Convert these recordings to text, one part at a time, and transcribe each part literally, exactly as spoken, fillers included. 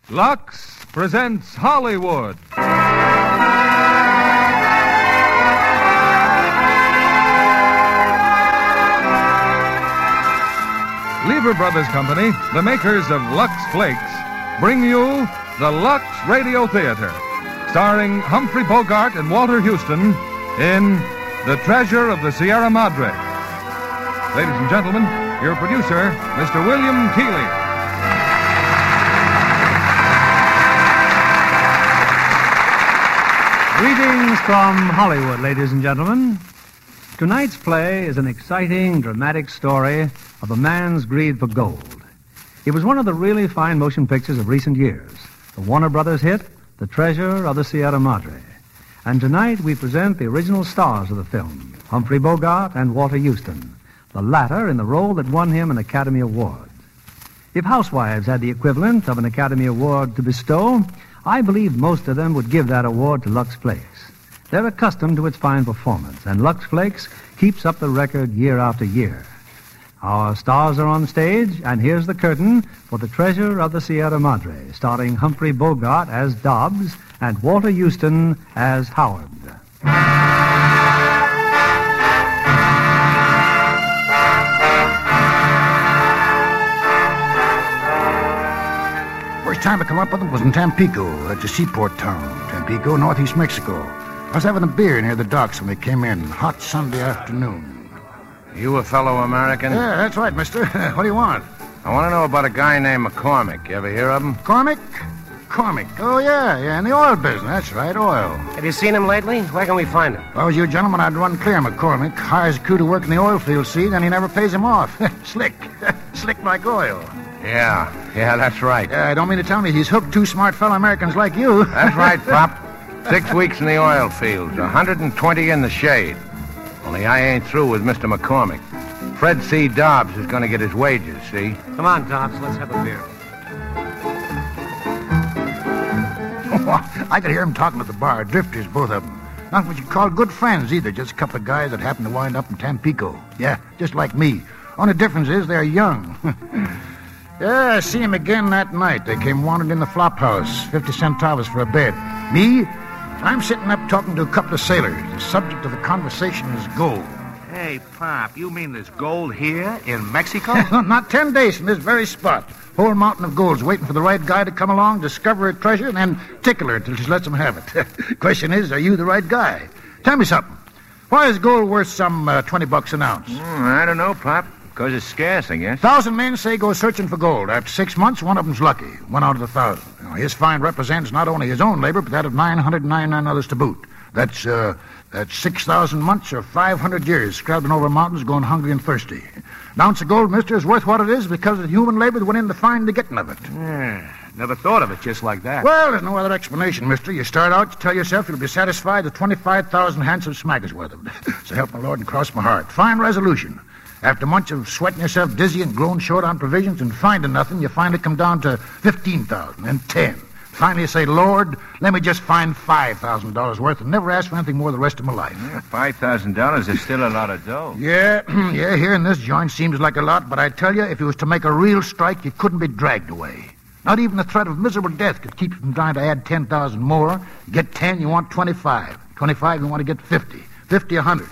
Lux presents Hollywood. Lever Brothers Company, the makers of Lux Flakes, bring you the Lux Radio Theater, starring Humphrey Bogart and Walter Houston in The Treasure of the Sierra Madre. Ladies and gentlemen, your producer, Mister William Keighley. Greetings from Hollywood, ladies and gentlemen. Tonight's play is an exciting, dramatic story of a man's greed for gold. It was one of the really fine motion pictures of recent years, the Warner Brothers hit, The Treasure of the Sierra Madre. And tonight we present the original stars of the film, Humphrey Bogart and Walter Houston, the latter in the role that won him an Academy Award. If housewives had the equivalent of an Academy Award to bestow, I believe most of them would give that award to Lux Flakes. They're accustomed to its fine performance, and Lux Flakes keeps up the record year after year. Our stars are on stage, and here's the curtain for The Treasure of the Sierra Madre, starring Humphrey Bogart as Dobbs and Walter Houston as Howard. First time I come up with them was in Tampico. That's a seaport town. Tampico, northeast Mexico. I was having a beer near the docks when they came in. Hot Sunday afternoon. You a fellow American? Yeah, that's right, mister. What do you want? I want to know about a guy named McCormick. You ever hear of him? Cormick? Cormick. Oh, yeah, yeah, in the oil business. That's right, oil. Have you seen him lately? Where can we find him? If I was you gentlemen, I'd run clear McCormick. Hires a crew to work in the oil field, see, then he never pays him off. Slick. Slick like oil. Yeah, yeah, that's right. Yeah, I don't mean to tell me he's hooked two smart fellow Americans like you. That's right, Pop. Six weeks in the oil fields, one hundred twenty in the shade. Only I ain't through with Mister McCormick. Fred C. Dobbs is going to get his wages, see? Come on, Dobbs, let's have a beer. I could hear him talking at the bar. Drifters, both of them. Not what you'd call good friends, either. Just a couple of guys that happened to wind up in Tampico. Yeah, just like me. Only difference is they're young. Yeah, I see him again that night. They came wandering in the flop house. Fifty cent towers for a bed. Me? I'm sitting up talking to a couple of sailors. The subject of the conversation is gold. Hey, Pop, you mean there's gold here in Mexico? Not ten days from this very spot. Whole mountain of gold's waiting for the right guy to come along, discover a treasure, and then tickle her till she lets him have it. Question is, are you the right guy? Tell me something. Why is gold worth some uh, twenty bucks an ounce? Mm, I don't know, Pop. Because it's scarce, I guess. Thousand men say go searching for gold. After six months, one of them's lucky. One out of a thousand. Now, his find represents not only his own labor, but that of nine hundred ninety-nine others to boot. That's, uh, that's six thousand months or five hundred years scrabbling over mountains, going hungry and thirsty. An ounce of gold, mister, is worth what it is because of the human labor that went in to find the getting of it. Yeah, never thought of it just like that. Well, there's no other explanation, mister. You start out, you tell yourself you'll be satisfied with twenty-five thousand handsome smackers worth of it. So help my Lord and cross my heart. Fine resolution. After months of sweating yourself dizzy and growing short on provisions and finding nothing, you finally come down to fifteen thousand and ten. Finally you say, Lord, let me just find five thousand dollars worth and never ask for anything more the rest of my life. Yeah, five thousand dollars is still a lot of dough. Yeah, yeah, here in this joint seems like a lot, but I tell you, if you was to make a real strike, you couldn't be dragged away. Not even the threat of miserable death could keep you from trying to add ten thousand more. Get ten, you want twenty-five. twenty-five, you want to get fifty. fifty, a hundred.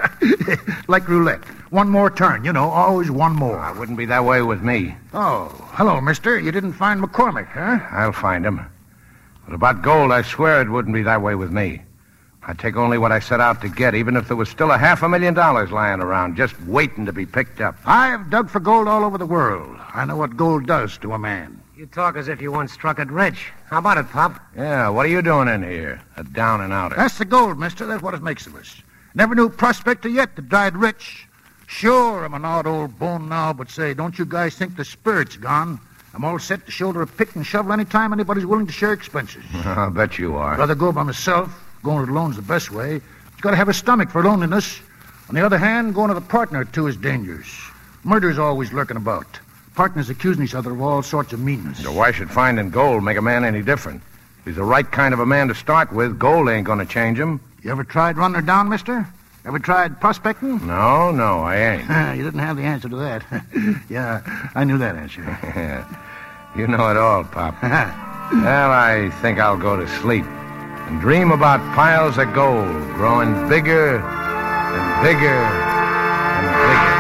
Like roulette. One more turn, you know, always one more. I wouldn't be that way with me. Oh, hello, mister. You didn't find McCormick, huh? I'll find him. But about gold, I swear it wouldn't be that way with me. I'd take only what I set out to get, even if there was still a half a million dollars lying around, just waiting to be picked up. I've dug for gold all over the world. I know what gold does to a man. You talk as if you once struck it rich. How about it, Pop? Yeah, what are you doing in here? A down and outer. That's the gold, mister. That's what it makes of us. Never knew a prospector yet that died rich. Sure, I'm an odd old bone now, but say, don't you guys think the spirit's gone? I'm all set to shoulder a pick and shovel any time anybody's willing to share expenses. I'll bet you are. Rather go by myself. Going it alone's the best way. You got to have a stomach for loneliness. On the other hand, going with a partner or two is dangerous. Murder's always lurking about. Partners accusing each other of all sorts of meanness. So why should finding gold make a man any different? If he's the right kind of a man to start with, gold ain't going to change him. You ever tried running her down, mister? Ever tried prospecting? No, no, I ain't. You didn't have the answer to that. Yeah, I knew that answer. You know it all, Pop. Well, I think I'll go to sleep and dream about piles of gold growing bigger and bigger and bigger.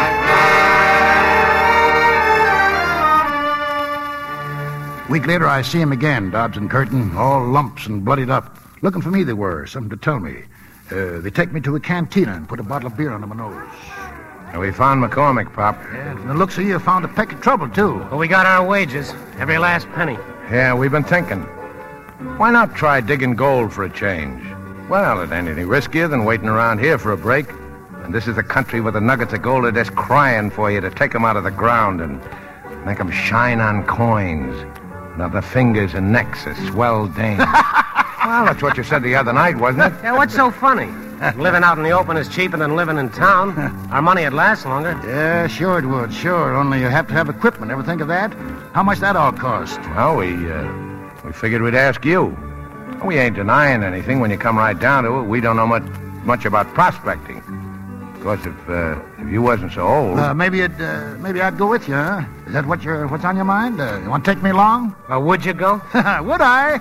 A week later, I see him again, Dobbs and Curtin, all lumps and bloodied up. Looking for me they were, something to tell me. Uh, they take me to a cantina and put a bottle of beer under my nose. And we found McCormick, Pop. Yeah, from the looks of you, found a peck of trouble, too. Well, we got our wages. Every last penny. Yeah, we've been thinking. Why not try digging gold for a change? Well, it ain't any riskier than waiting around here for a break. And this is a country where the nuggets of gold are just crying for you to take them out of the ground and make them shine on coins. And of the fingers and necks of swell dames. Well, that's what you said the other night, wasn't it? Yeah, what's so funny? Living out in the open is cheaper than living in town. Our money would last longer. Yeah, sure it would, sure. Only you have to have equipment. Ever think of that? How much that all cost? Well, we, uh, we figured we'd ask you. We ain't denying anything when you come right down to it. We don't know much, much about prospecting. Of course, if, uh, if you wasn't so old... Uh, maybe it, uh, maybe I'd go with you, huh? Is that what you're, what's on your mind? Uh, you want to take me along? Well, would you go? Would I?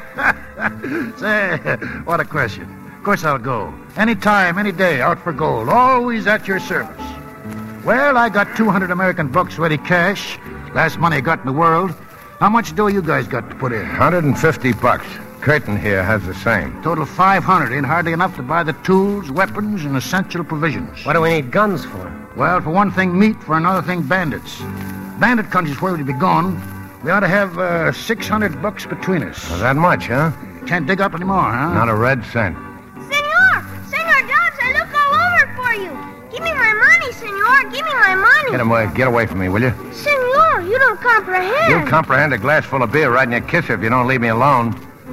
Say, what a question. Of course I'll go. Any time, any day, out for gold. Always at your service. Well, I got two hundred American bucks ready cash. Last money I got in the world. How much dough you guys got to put in? one hundred fifty bucks. Curtin here has the same. Total five hundred. Ain't hardly enough to buy the tools, weapons, and essential provisions. What do we need guns for? Well, for one thing, meat. For another thing, bandits. Bandit country's where we'd be gone. We ought to have uh, six hundred bucks between us. Well, that much, huh? Can't dig up anymore, huh? Not a red cent. Senor! Senor Dobbs, I look all over for you. Give me my money, senor. Give me my money. Get away, get away from me, will you? Senor, you don't comprehend. You'll comprehend a glass full of beer right in your kisser if you don't leave me alone.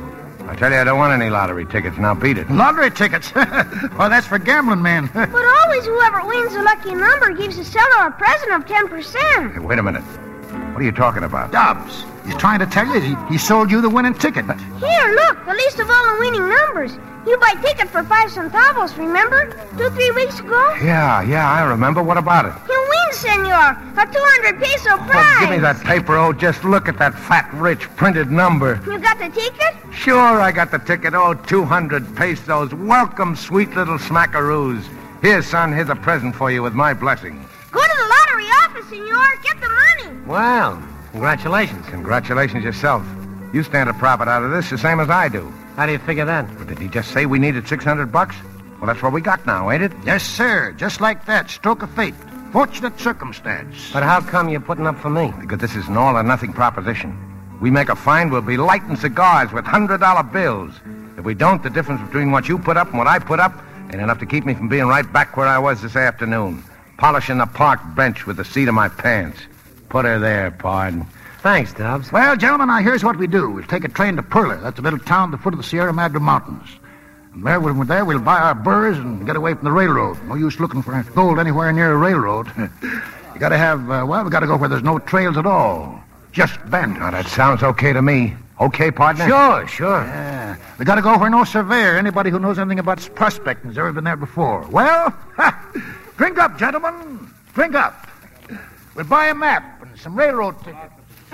I tell you, I don't want any lottery tickets. Now beat it. Lottery tickets? Well, that's for gambling men. But always whoever wins the lucky number gives the seller a present of ten percent. Hey, wait a minute. What are you talking about? Dobbs. He's trying to tell you he, he sold you the winning ticket. Here, look, the list of all the winning numbers. You buy ticket for five centavos, remember? Two, three weeks ago? Yeah, yeah, I remember. What about it? You win, senor. A two hundred peso prize. Oh, give me that paper. Oh, just look at that fat, rich, printed number. You got the ticket? Sure, I got the ticket. Oh, two hundred pesos. Welcome, sweet little smackaroos. Here, son, here's a present for you with my blessing. Go to the lottery office, senor. Get the money. Well, congratulations. Congratulations yourself. You stand a profit out of this the same as I do. How do you figure that? But did he just say we needed six hundred bucks? Well, that's what we got now, ain't it? Yes, sir. Just like that. Stroke of fate. Fortunate circumstance. But how come you're putting up for me? Because this is an all-or-nothing proposition. We make a find, we'll be lighting cigars with one hundred dollar bills. If we don't, the difference between what you put up and what I put up ain't enough to keep me from being right back where I was this afternoon, polishing the park bench with the seat of my pants. Put her there, pard. Thanks, Dobbs. Well, gentlemen, now here's what we do. We'll take a train to Perla. That's a little town at the foot of the Sierra Madre Mountains. And there, when we're there, we'll buy our burrs and get away from the railroad. No use looking for gold anywhere near a railroad. You gotta have, uh, well, we gotta go where there's no trails at all. Just bandits. Now, that sounds okay to me. Okay, partner? Sure, sure. Yeah. We gotta go where no surveyor, anybody who knows anything about prospecting has ever been there before. Well, ha, drink up, gentlemen. Drink up. We'll buy a map and some railroad tickets.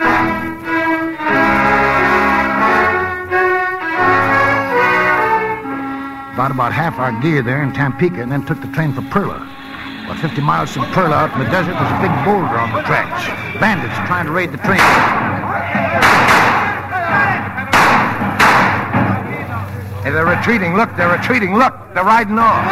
Bought about half our gear there in Tampico and then took the train for Perla. About fifty miles from Perla out in the desert, there's a big boulder on the tracks. Bandits trying to raid the train. Hey, they're retreating. Look, they're retreating. Look, they're riding off.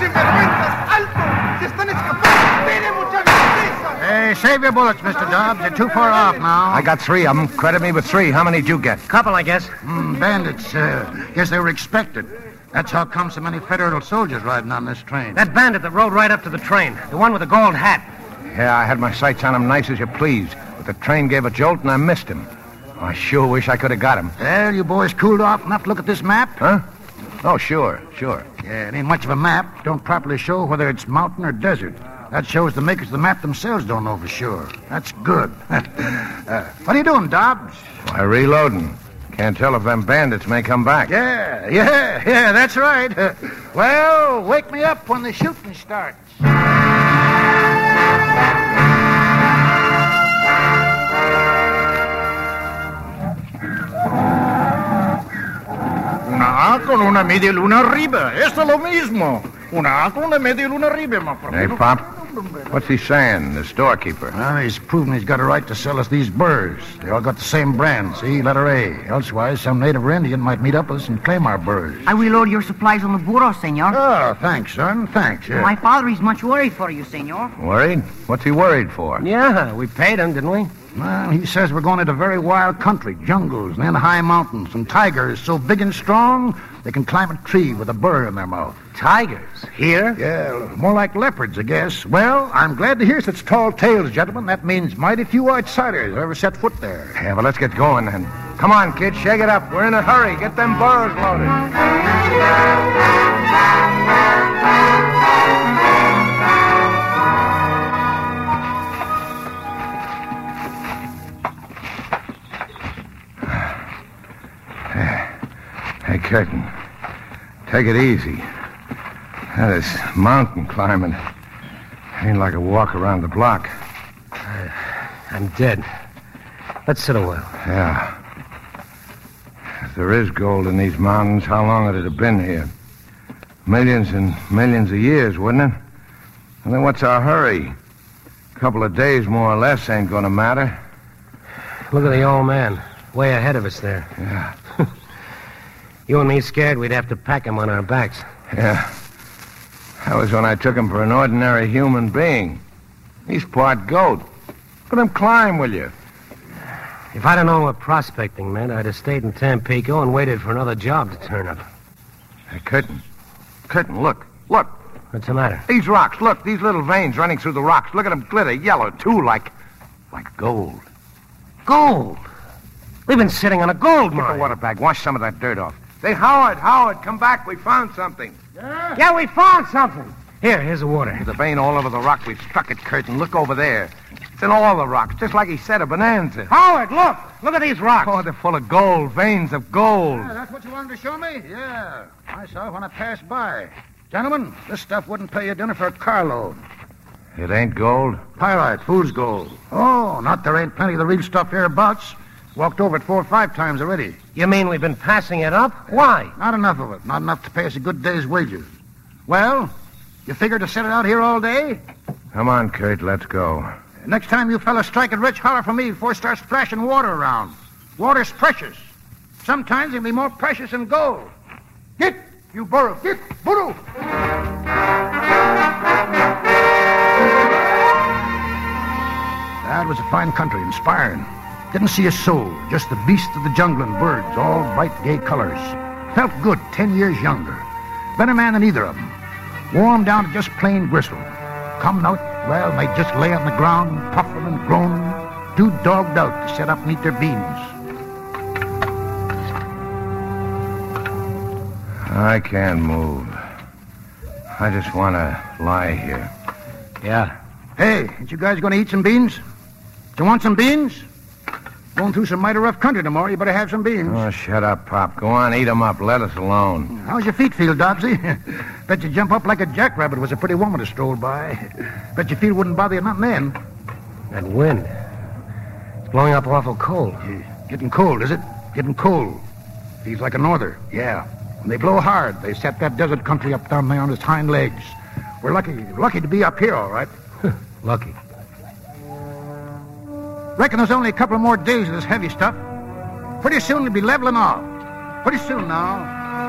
Hey, save your bullets, Mister Dobbs. They're too far off now. I got three of them. Credit me with three. How many did you get? Couple, I guess. Mm, bandits. Uh, guess they were expected. That's how come so many federal soldiers riding on this train. That bandit that rode right up to the train. The one with the gold hat. Yeah, I had my sights on him nice as you please. But the train gave a jolt and I missed him. I sure wish I could have got him. Well, you boys cooled off enough to look at this map? Huh? Oh, sure, sure. Yeah, it ain't much of a map. Don't properly show whether it's mountain or desert. That shows the makers of the map themselves don't know for sure. That's good. uh, what are you doing, Dobbs? Why, reloading. Can't tell if them bandits may come back. Yeah, yeah, yeah, that's right. Uh, well, wake me up when the shooting starts. Una A con una media luna arriba. Esto es lo mismo. Una A con una media luna arriba, my friend. Hey, Pop, what's he saying, the storekeeper? Well, he's proven he's got a right to sell us these burrs. They all got the same brand, see, letter A. Elsewise, some native or Indian might meet up with us and claim our burrs. I will load your supplies on the burro, senor. Oh, thanks, son. Thanks, yeah. My father is much worried for you, senor. Worried? What's he worried for? Yeah, we paid him, didn't we? Well, he says we're going into very wild country, jungles, and then high mountains, and tigers so big and strong they can climb a tree with a burr in their mouth. Tigers? Here? Yeah, more like leopards, I guess. Well, I'm glad to hear such tall tales, gentlemen. That means mighty few outsiders ever set foot there. Yeah, well, let's get going then. Come on, kid, shake it up. We're in a hurry. Get them burrs loaded. Hey, Curtin, take it easy. Now, this mountain climbing ain't like a walk around the block. Uh, I'm dead. Let's sit a while. Yeah. If there is gold in these mountains, how long would it have been here? Millions and millions of years, wouldn't it? And then what's our hurry? A couple of days, more or less, ain't gonna matter. Look at the old man, way ahead of us there. Yeah. You and me scared we'd have to pack him on our backs. Yeah. That was when I took him for an ordinary human being. He's part goat. Let him climb, will you? If I'd have known what prospecting meant, I'd have stayed in Tampico and waited for another job to turn up. Hey, Curtin. Curtin, look. Look. What's the matter? These rocks. Look, these little veins running through the rocks. Look at them glitter yellow, too, like... like gold. Gold? We've been sitting on a gold Get the mine. water bag. Wash some of that dirt off. Say, Howard, Howard, come back. We found something. Yeah? Yeah, we found something. Here, here's the water. There's a vein all over the rock. We've struck it, Curtin. Look over there. It's in all the rocks, just like he said, a bonanza. Howard, look. Look at these rocks. Oh, they're full of gold, veins of gold. Yeah, that's what you wanted to show me? Yeah. I saw it when I passed by. Gentlemen, this stuff wouldn't pay you dinner for a carload. It ain't gold? Pyrite, fool's gold. Oh, not there ain't plenty of the real stuff hereabouts. Walked over it four or five times already. You mean we've been passing it up? Why? Not enough of it. Not enough to pay us a good day's wages. Well, you figure to set it out here all day? Come on, Kurt, let's go. Next time you fellas strike it rich, holler for me before it starts splashing water around. Water's precious. Sometimes it'll be more precious than gold. Get, you burro. Get, burro. That was a fine country, inspiring. Didn't see a soul, just the beasts of the jungle and birds, all bright, gay colors. Felt good, ten years younger. Better man than either of them. Warm down to just plain gristle. Come out, well, they just lay on the ground, puffing and groaning, too dogged out to set up and eat their beans. I can't move. I just want to lie here. Yeah. Hey, ain't you guys going to eat some beans? Do you want some beans? Going through some mighty rough country tomorrow. You better have some beans. Oh, shut up, Pop. Go on, eat 'em up. Let us alone. How's your feet feel, Dobbsy? Bet you jump up like a jackrabbit was a pretty woman to stroll by. Bet your feet wouldn't bother you nothing then. That wind. It's blowing up awful cold. Getting cold, is it? Getting cold. Feels like a norther. Yeah. When they blow hard, they set that desert country up down there on its hind legs. We're lucky, lucky to be up here, all right. Lucky. Reckon there's only a couple more days of this heavy stuff. Pretty soon we'll be leveling off. Pretty soon now.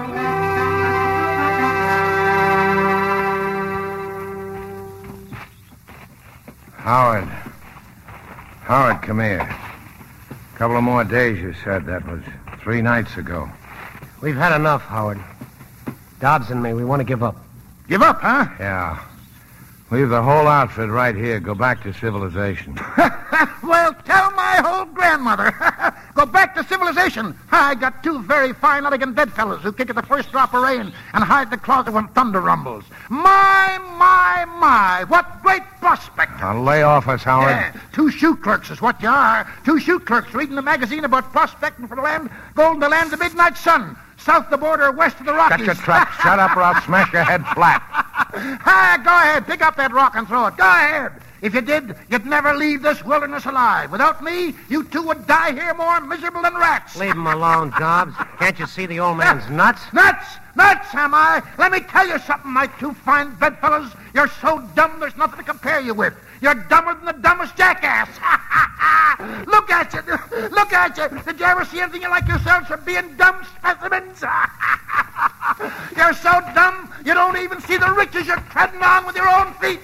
Howard. Howard, come here. A couple of more days, you said. That was three nights ago. We've had enough, Howard. Dobbs and me, we want to give up. Give up, huh? Yeah. Leave the whole outfit right here. Go back to civilization. Well, tell my old grandmother. Go back to civilization. I got two very fine, elegant bedfellows who kick at the first drop of rain and hide the closet when thunder rumbles. My, my, my, what great prospect. Now lay off us, Howard. Yeah, two shoe clerks is what you are. Two shoe clerks reading the magazine about prospecting for the land, gold in the land of midnight sun, south the border, west of the Rockies. Shut your trap. Shut up or I'll smash your head flat. Ah, go ahead. Pick up that rock and throw it. Go ahead. If you did, you'd never leave this wilderness alive. Without me, you two would die here more miserable than rats. Leave him alone, Dobbs. Can't you see the old man's nuts? Nuts! Nuts, am I? Let me tell you something, my two fine bedfellows. You're so dumb there's nothing to compare you with. You're dumber than the dumbest jackass. Look at you. Look at you. Did you ever see anything like yourselves for being dumb specimens? You're so dumb you don't even see the riches you're treading on with your own feet.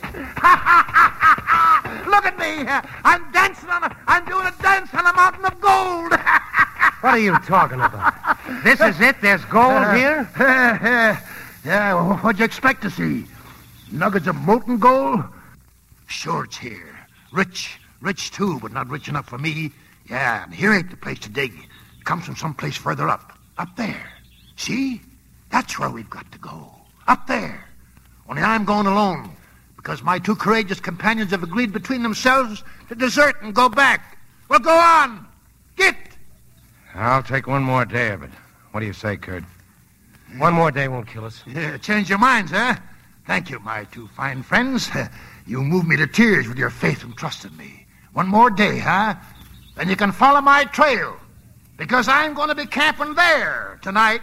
Look at me. I'm dancing on a... I'm doing a dance on a mountain of gold. What are you talking about? This is it? There's gold Uh, here? uh, uh, yeah, well, what'd you expect to see? Nuggets of molten gold? Sure, it's here. Rich. Rich, too, but not rich enough for me. Yeah, and here ain't the place to dig. It comes from someplace further up. Up there. See? That's where we've got to go. Up there. Only I'm going alone, because my two courageous companions have agreed between themselves to desert and go back. Well, go on. Get. I'll take one more day of it. What do you say, Kurt? One more day won't kill us. Yeah, change your minds, huh? Thank you, my two fine friends. You moved me to tears with your faith and trust in me. One more day, huh? Then you can follow my trail, because I'm going to be camping there tonight.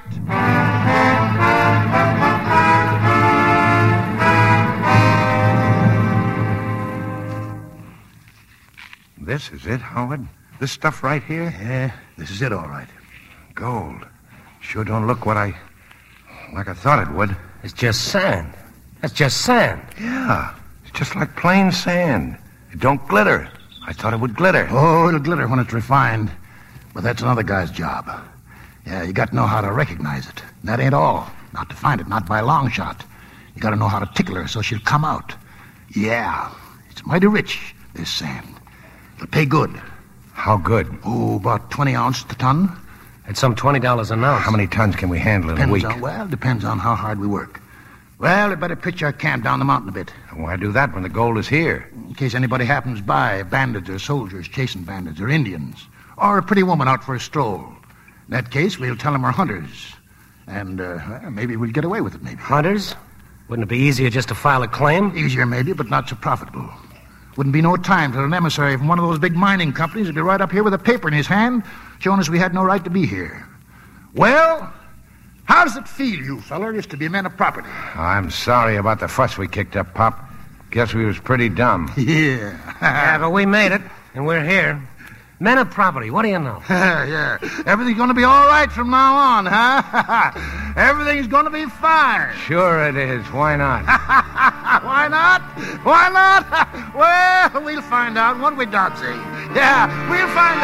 This is it, Howard? This stuff right here? Yeah, this is it, all right. Gold. Sure don't look what I... like I thought it would. It's just sand. That's just sand. Yeah, it's just like plain sand. It don't glitter. I thought it would glitter. Oh, it'll glitter when it's refined. But that's another guy's job. Yeah, you got to know how to recognize it. That ain't all. Not to find it, not by a long shot. You got to know how to tickle her so she'll come out. Yeah, it's mighty rich, this sand. It'll pay good. How good? Oh, about twenty ounces a ton. It's some twenty dollars an ounce. How many tons can we handle in a Depends week? on, well, depends on how hard we work. Well, we better pitch our camp down the mountain a bit. Why do that when the gold is here? In case anybody happens by, bandits or soldiers chasing bandits or Indians. Or a pretty woman out for a stroll. In that case, we'll tell them we're hunters. And uh, well, maybe we'll get away with it, maybe. Hunters? Wouldn't it be easier just to file a claim? Easier, maybe, but not so profitable. Wouldn't be no time till an emissary from one of those big mining companies would be right up here with a paper in his hand, showing us we had no right to be here. Well, how does it feel, you feller, just to be men of property? I'm sorry about the fuss we kicked up, Pop. Guess we was pretty dumb. Yeah. Yeah, but we made it, and we're here. Men of property, what do you know? Yeah. Everything's going to be all right from now on, huh? Everything's going to be fine. Sure it is. Why not? Why not? Why not? Well, we'll find out, won't we, Dotsy? Yeah, we'll find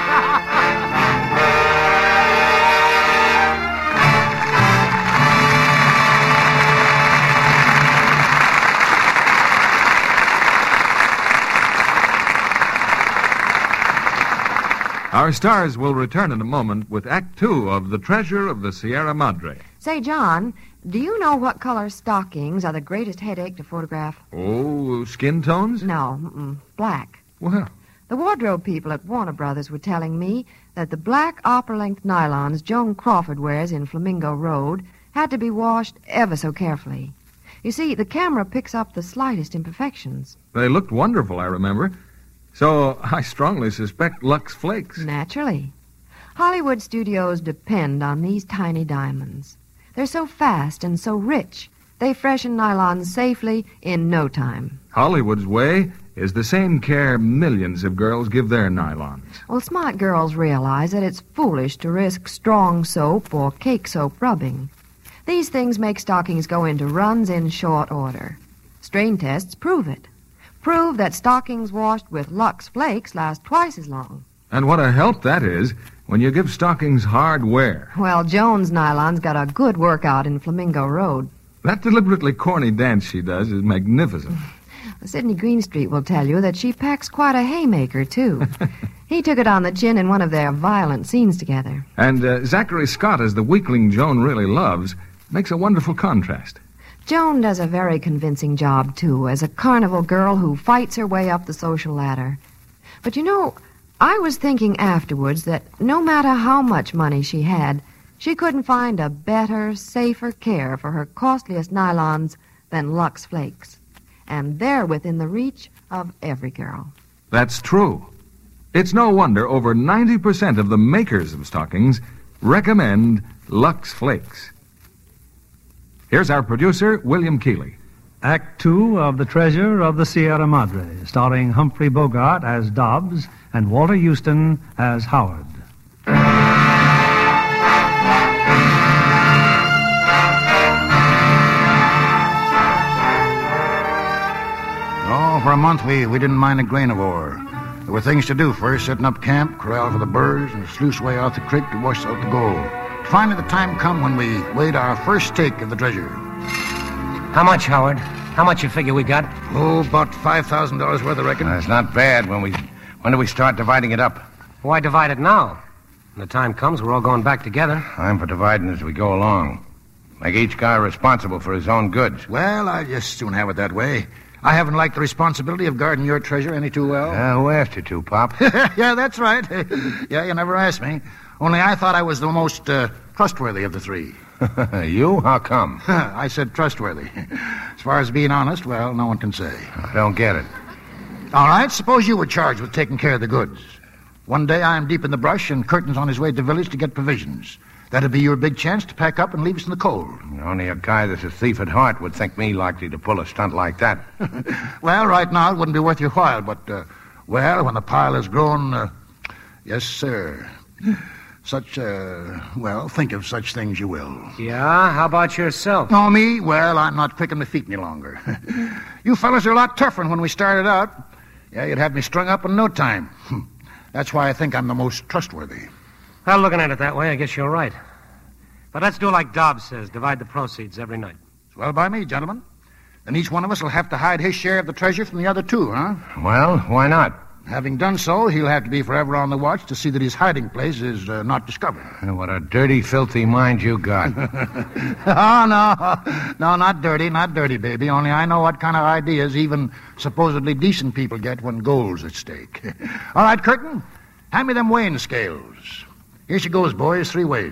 out. Our stars will return in a moment with Act Two of The Treasure of the Sierra Madre. Say, John, do you know what color stockings are the greatest headache to photograph? Oh, skin tones? No, mm-mm, black. Well, The wardrobe people at Warner Brothers were telling me that the black opera-length nylons Joan Crawford wears in Flamingo Road had to be washed ever so carefully. You see, the camera picks up the slightest imperfections. they looked wonderful, I remember. So I strongly suspect Lux Flakes. Naturally. Hollywood studios depend on these tiny diamonds. They're so fast and so rich, they freshen nylons safely in no time. Hollywood's way is the same care millions of girls give their nylons. Well, smart girls realize that it's foolish to risk strong soap or cake soap rubbing. These things make stockings go into runs in short order. Strain tests prove it. Prove that stockings washed with Lux Flakes last twice as long. And what a help that is when you give stockings hard wear. Well, Joan's nylons got a good workout in Flamingo Road. That deliberately corny dance she does is magnificent. Sidney Greenstreet will tell you that she packs quite a haymaker, too. He took it on the chin in one of their violent scenes together. And uh, Zachary Scott, as the weakling Joan really loves, makes a wonderful contrast. Joan does a very convincing job, too, as a carnival girl who fights her way up the social ladder. But you know, I was thinking afterwards that no matter how much money she had, she couldn't find a better, safer care for her costliest nylons than Lux Flakes. And they're within the reach of every girl. That's true. It's no wonder over ninety percent of the makers of stockings recommend Lux Flakes. Here's our producer, William Keeley. Act two of The Treasure of the Sierra Madre, starring Humphrey Bogart as Dobbs and Walter Houston as Howard. Oh, for a month we, we didn't mind a grain of ore. There were things to do first, setting up camp, corral for the birds, and a sluice way out the creek to wash out the gold. Finally, the time come when we weighed our first stake of the treasure. How much, Howard? How much you figure we got? Oh, about five thousand dollars worth, I reckon. That's not bad. When we, when do we start dividing it up? Why divide it now? When the time comes, we're all going back together. I'm for dividing as we go along. Make each guy responsible for his own goods. Well, I just soon have it that way. I haven't liked the responsibility of guarding your treasure any too well. Yeah, who asked you to, Pop? Yeah, that's right. Yeah, you never asked me. Only I thought I was the most uh, trustworthy of the three. You? How come? I said trustworthy. As far as being honest, well, no one can say. I don't get it. All right, suppose you were charged with taking care of the goods. One day I'm deep in the brush and Curtin's on his way to the village to get provisions. That'd be your big chance to pack up and leave us in the cold. Only a guy that's a thief at heart would think me likely to pull a stunt like that. Well, right now it wouldn't be worth your while, but, uh, well, when the pile has grown, uh, yes, sir. Such, uh, well, think of such things you will. Yeah? How about yourself? Oh, me? Well, I'm not quick on the feet any longer. You fellas are a lot tougher than when we started out. Yeah, you'd have me strung up in no time. That's why I think I'm the most trustworthy. Well, looking at it that way, I guess you're right. But let's do like Dobbs says, divide the proceeds every night. It's well by me, gentlemen. Then each one of us will have to hide his share of the treasure from the other two, huh? Well, why not? Having done so, he'll have to be forever on the watch to see that his hiding place is uh, not discovered. What a dirty, filthy mind you got. Oh, no. No, not dirty, not dirty, baby. Only I know what kind of ideas even supposedly decent people get when gold's at stake. All right, Curtin, hand me them weighing scales. Here she goes, boys, three ways.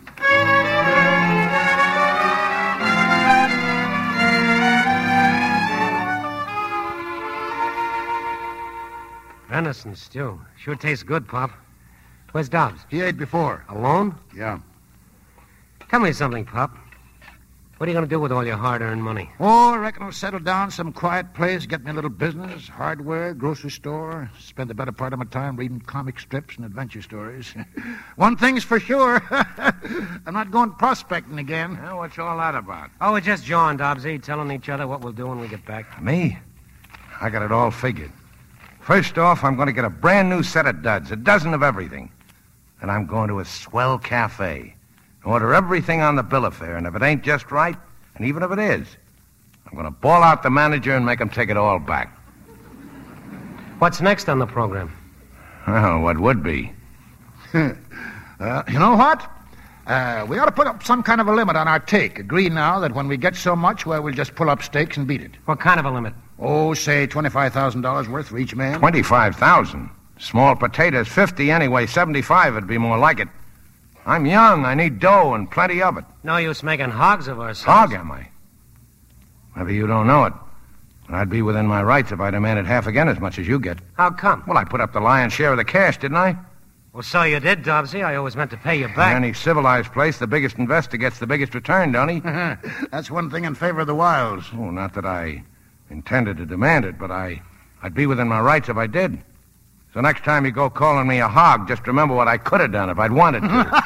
Venison stew. Sure tastes good, Pop. Where's Dobbs? He ate before. Alone? Yeah. Tell me something, Pop. What are you going to do with all your hard-earned money? Oh, I reckon I'll settle down some quiet place, get me a little business, hardware, grocery store, spend the better part of my time reading comic strips and adventure stories. One thing's for sure. I'm not going prospecting again. Well, what's all that about? Oh, we're just jawing, Dobbsy, telling each other what we'll do when we get back. Me? I got it all figured. First off, I'm going to get a brand new set of duds, a dozen of everything. And I'm going to a swell cafe. Order everything on the bill of fare, and if it ain't just right, and even if it is, I'm going to ball out the manager and make him take it all back. What's next on the program? Well, what would be? uh, you know what? Uh, we ought to put up some kind of a limit on our take. Agree now that when we get so much, well, we'll just pull up stakes and beat it. What kind of a limit? Oh, say twenty-five thousand dollars worth for each man. twenty-five thousand? Small potatoes, fifty anyway, seventy-five would be more like it. I'm young. I need dough and plenty of it. No use making hogs of ourselves. Hog, am I? Maybe you don't know it. But I'd be within my rights if I demanded half again as much as you get. How come? Well, I put up the lion's share of the cash, didn't I? Well, so you did, Dobbsy. I always meant to pay you back. In any civilized place, the biggest investor gets the biggest return, don't he? That's one thing in favor of the wilds. Oh, not that I intended to demand it, but I, I'd be within my rights if I did. So next time you go calling me a hog, just remember what I could have done if I'd wanted to.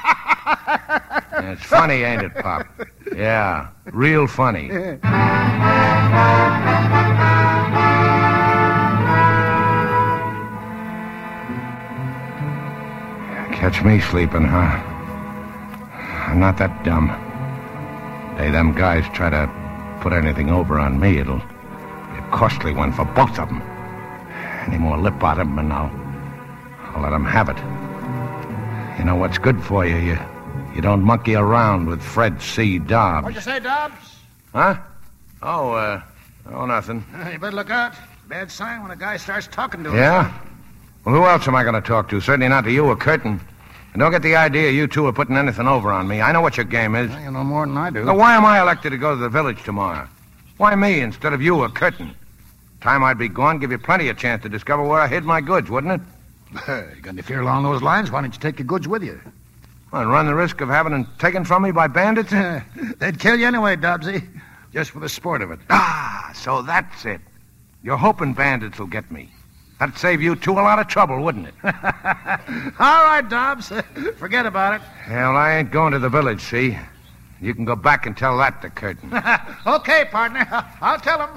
It's funny, ain't it, Pop? Yeah, real funny. Catch me sleeping, huh? I'm not that dumb. Day them guys try to put anything over on me, it'll be a costly one for both of them. Any more lip on them, and I'll, I'll let them have it. You know what's good for you? You, you don't monkey around with Fred C. Dobbs. What'd you say, Dobbs? Huh? Oh, uh, oh, nothing. Uh, you better look out. Bad sign when a guy starts talking to us. Yeah? Well, who else am I going to talk to? Certainly not to you or Curtin. And don't get the idea you two are putting anything over on me. I know what your game is. Well, you know more than I do. So why am I elected to go to the village tomorrow? Why me instead of you or Curtin? Time I'd be gone, give you plenty of chance to discover where I hid my goods, wouldn't it? You got any fear along those lines? Why don't you take your goods with you? Well, and run the risk of having them taken from me by bandits? They'd kill you anyway, Dobbsy. Just for the sport of it. Ah, so that's it. You're hoping bandits will get me. That'd save you two a lot of trouble, wouldn't it? All right, Dobbs. Forget about it. Hell, I ain't going to the village, see? You can go back and tell that to Curtin. Okay, partner. I'll tell him.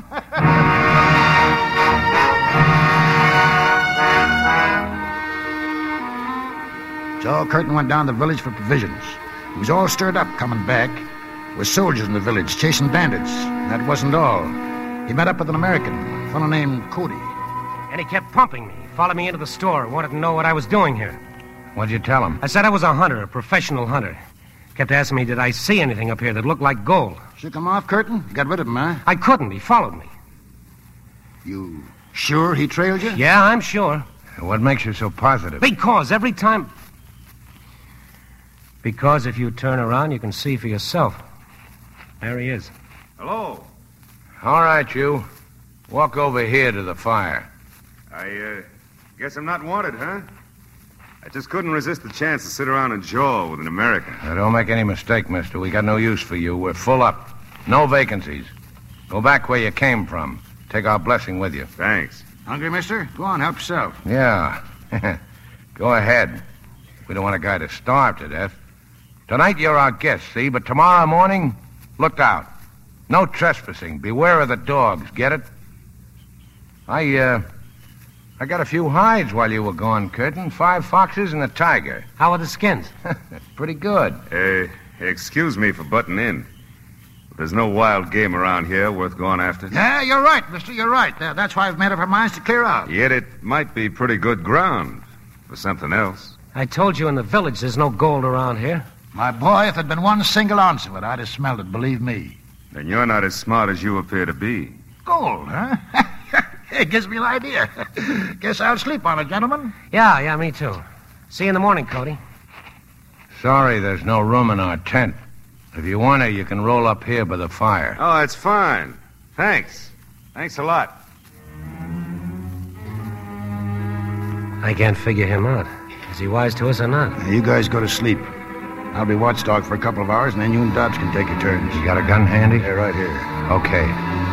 So Curtin went down to the village for provisions. He was all stirred up coming back. There were soldiers in the village chasing bandits. That wasn't all. He met up with an American, a fellow named Cody. And he kept pumping me. He followed me into the store, wanted to know what I was doing here. What'd you tell him? I said I was a hunter, a professional hunter. Kept asking me, did I see anything up here that looked like gold? Shook him off, Curtin? Got rid of him, huh? I couldn't. He followed me. You sure he trailed you? Yeah, I'm sure. What makes you so positive? Because every time... Because if you turn around, you can see for yourself. There he is. Hello. All right, you. Walk over here to the fire. I, uh, guess I'm not wanted, huh? I just couldn't resist the chance to sit around and jaw with an American. Now, don't make any mistake, mister. We got no use for you. We're full up. No vacancies. Go back where you came from. Take our blessing with you. Thanks. Hungry, mister? Go on, help yourself. Yeah. Go ahead. We don't want a guy to starve to death. Tonight you're our guest, see? But tomorrow morning, look out. No trespassing. Beware of the dogs. Get it? I, uh... I got a few hides while you were gone, Curtin. Five foxes and a tiger. How are the skins? Pretty good. Uh, excuse me for butting in. But there's no wild game around here worth going after. Yeah, you're right, mister. You're right. Uh, that's why I've made up our minds to clear out. Yet it might be pretty good ground for something else. I told you in the village there's no gold around here. My boy, if there'd been one single ounce of it, I'd have smelled it, believe me. Then you're not as smart as you appear to be. Gold, huh? It gives me an idea. Guess I'll sleep on it, gentlemen. Yeah, yeah, me too. See you in the morning, Cody. Sorry there's no room in our tent. If you want to, you can roll up here by the fire. Oh, that's fine. Thanks. Thanks a lot. I can't figure him out. Is he wise to us or not? You guys go to sleep. I'll be watchdog for a couple of hours, and then you and Dobbs can take your turns. You got a gun handy? Yeah, right here. Okay.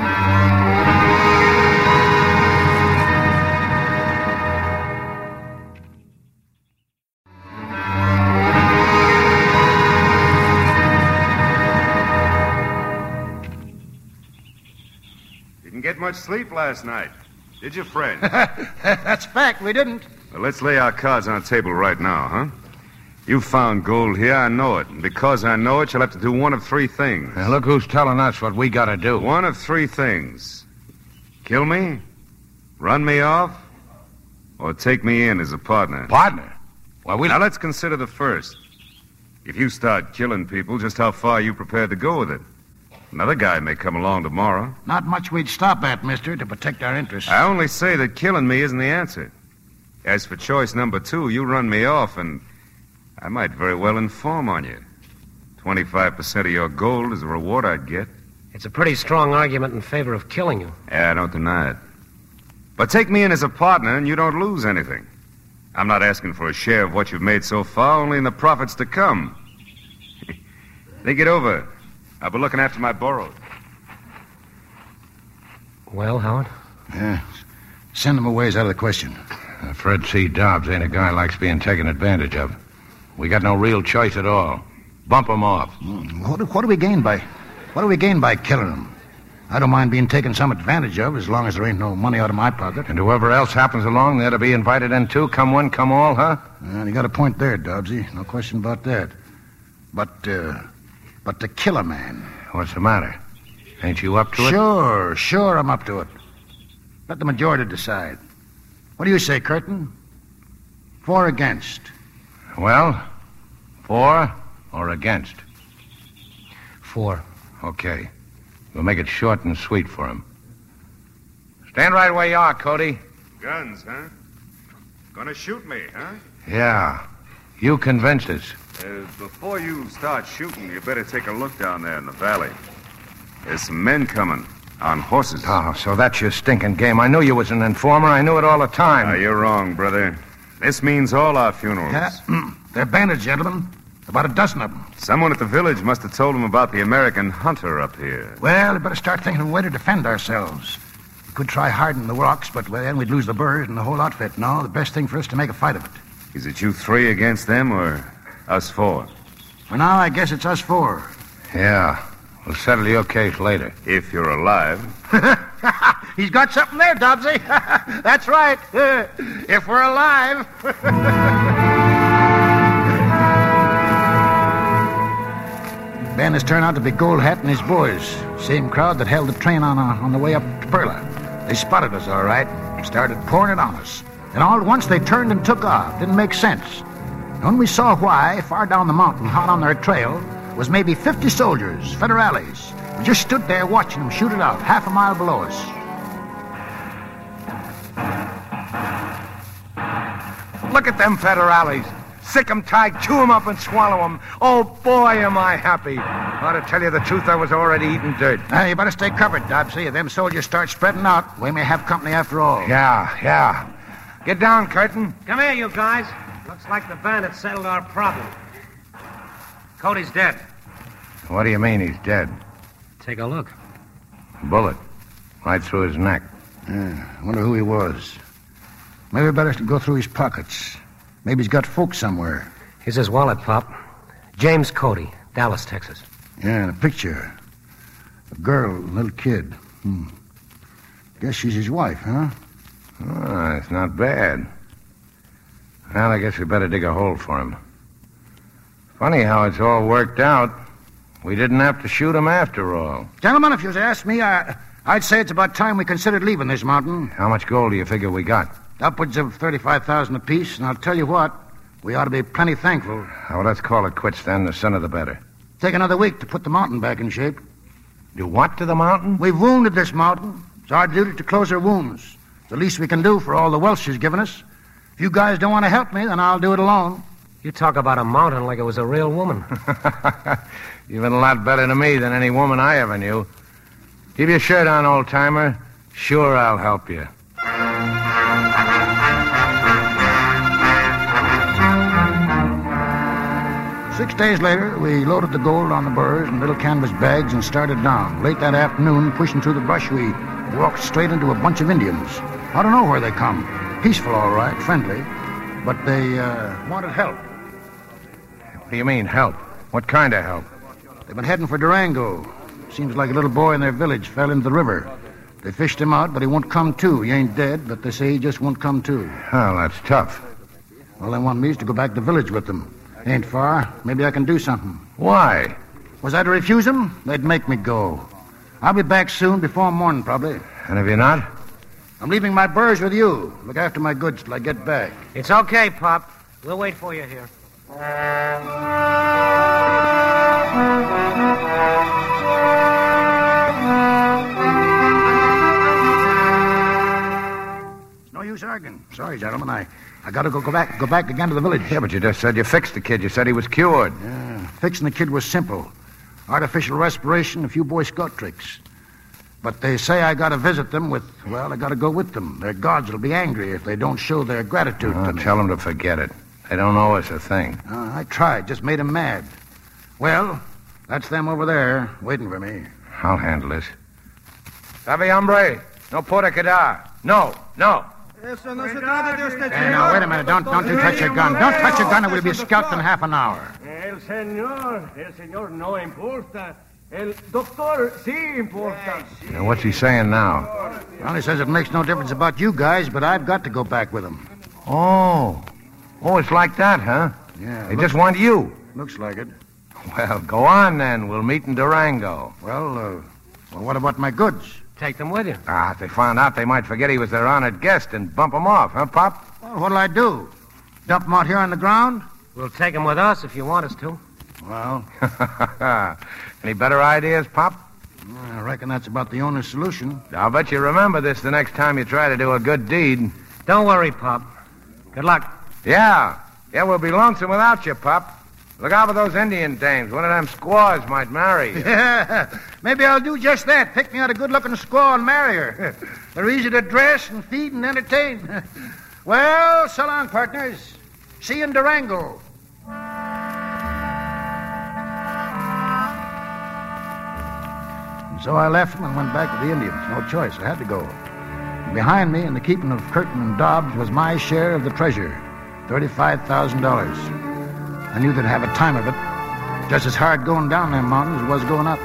Get much sleep last night, did you, Fred? That's fact, we didn't. Well, let's lay our cards on the table right now, huh? You found gold here, I know it. And because I know it, you'll have to do one of three things. Now, look who's telling us what we gotta do. One of three things. Kill me, run me off, or take me in as a partner. Partner? Well, we... Now, let's consider the first. If you start killing people, just how far are you prepared to go with it? Another guy may come along tomorrow. Not much we'd stop at, mister, to protect our interests. I only say that killing me isn't the answer. As for choice number two, you run me off, and I might very well inform on you. twenty-five percent of your gold is the reward I'd get. It's a pretty strong argument in favor of killing you. Yeah, I don't deny it. But take me in as a partner, and you don't lose anything. I'm not asking for a share of what you've made so far, only in the profits to come. Think it over. I'll be looking after my borrowed. Well, Howard? Yeah. Send them away is out of the question. Uh, Fred C. Dobbs ain't a guy who likes being taken advantage of. We got no real choice at all. Bump him off. What do, what do we gain by... What do we gain by killing him? I don't mind being taken some advantage of as long as there ain't no money out of my pocket. And whoever else happens along there to be invited in too, come one, come all, huh? Well, you got a point there, Dobbsy. No question about that. But, uh... But to kill a man... What's the matter? Ain't you up to it? Sure, sure I'm up to it. Let the majority decide. What do you say, Curtin? For or against? Well, for or against? For. Okay. We'll make it short and sweet for him. Stand right where you are, Cody. Guns, huh? Gonna shoot me, huh? Yeah. You convinced us. Uh, before you start shooting, you better take a look down there in the valley. There's some men coming. On horses. Oh, so that's your stinking game. I knew you was an informer. I knew it all the time. Ah, you're wrong, brother. This means all our funerals. Yeah. They're bandits, gentlemen. About a dozen of them. Someone at the village must have told them about the American hunter up here. Well, we better start thinking of a way to defend ourselves. We could try hardening the rocks, but well, then we'd lose the birds and the whole outfit. No, the best thing for us to make a fight of it. Is it you three against them, or us four? For now, I guess it's us four. Yeah. We'll settle your case later. If you're alive. He's got something there, Dobbsy. That's right. If we're alive. Ben has turned out to be Gold Hat and his boys. Same crowd that held the train on, uh, on the way up to Perla. They spotted us, all right. Started pouring it on us. And all at once they turned and took off. Didn't make sense. And when we saw why, far down the mountain, hot on their trail, was maybe fifty soldiers, federales. We just stood there watching them shoot it out, half a mile below us. Look at them federales. Sick 'em tight, chew 'em up and swallow 'em. Oh, boy, am I happy. Well, to tell you the truth, I was already eating dirt. Now, you better stay covered, Dobbsy. If them soldiers start spreading out, we may have company after all. Yeah, yeah. Get down, Curtin. Come here, you guys. Looks like the bandits settled our problem. Cody's dead. What do you mean he's dead? Take a look. Bullet. Right through his neck. Yeah, I wonder who he was. Maybe we better go through his pockets. Maybe he's got folks somewhere. Here's his wallet, Pop. James Cody, Dallas, Texas. Yeah, and a picture. A girl, a little kid. Hmm. Guess she's his wife, huh? Oh, it's not bad. Well, I guess we better dig a hole for him. Funny how it's all worked out. We didn't have to shoot him after all. Gentlemen, if you'd asked me, I, I'd say it's about time we considered leaving this mountain. How much gold do you figure we got? Upwards of thirty-five thousand apiece, and I'll tell you what, we ought to be plenty thankful. Oh, let's call it quits then. The sooner the better. Take another week to put the mountain back in shape. Do what to the mountain? We've wounded this mountain. It's our duty to close our wounds. It's the least we can do for all the wealth she's given us. If you guys don't want to help me, then I'll do it alone. You talk about a mountain like it was a real woman. You've been a lot better to me than any woman I ever knew. Keep your shirt on, old-timer. Sure, I'll help you. Six days later, we loaded the gold on the burrs and little canvas bags and started down. Late that afternoon, pushing through the brush, we walked straight into a bunch of Indians. I don't know where they come. Peaceful, all right, friendly. But they uh, wanted help. What do you mean, help? What kind of help? They've been heading for Durango. Seems like a little boy in their village fell into the river. They fished him out, but he won't come to. He ain't dead, but they say he just won't come to. Well, that's tough. All they want me is to go back to the village with them. Ain't far. Maybe I can do something. Why? Was I to refuse them? They'd make me go. I'll be back soon, before morning, probably. And if you're not? I'm leaving my burrs with you. Look after my goods till I get back. It's okay, Pop. We'll wait for you here. It's no use arguing. Sorry, gentlemen. I, I gotta go, go back go back again to the village. Yeah, but you just said you fixed the kid. You said he was cured. Yeah, fixing the kid was simple. Artificial respiration, a few Boy Scout tricks. But they say I gotta visit them with, well, I gotta go with them. Their gods will be angry if they don't show their gratitude Oh, to me. tell them to forget it. They don't owe us a thing. Uh, I tried, just made them mad. Well, that's them over there, waiting for me. I'll handle this. Sabe, hombre? No puede quedar. No, no. Hey, now, wait a minute. Don't, don't you touch your gun. Don't touch your gun, or we'll be scalped in half an hour. El señor, el señor no importa. El doctor sí importa. Now, what's he saying now? Well, he says it makes no difference about you guys, but I've got to go back with him. Oh. Oh, it's like that, huh? Yeah. They looks- just want you. Looks like it. Well, go on then. We'll meet in Durango. Well, uh, well, what about my goods? Take them with you. Ah, if they found out, they might forget he was their honored guest and bump him off, huh, Pop? Well, what'll I do? Dump them out here on the ground? We'll take them with us if you want us to. Well, Any better ideas, Pop? I reckon that's about the only solution. I'll bet you remember this the next time you try to do a good deed. Don't worry, Pop. Good luck. Yeah. Yeah, we'll be lonesome without you, Pop. Look out for those Indian dames. One of them squaws might marry you. Yeah, maybe I'll do just that. Pick me out a good-looking squaw and marry her. They're easy to dress and feed and entertain. Well, so long, partners. See you in Durango. And so I left them and went back to the Indians. No choice. I had to go. And behind me, in the keeping of Curtin and Dobbs, was my share of the treasure, thirty-five thousand dollars. I knew they'd have a time of it. Just as hard going down them mountains as it was going up.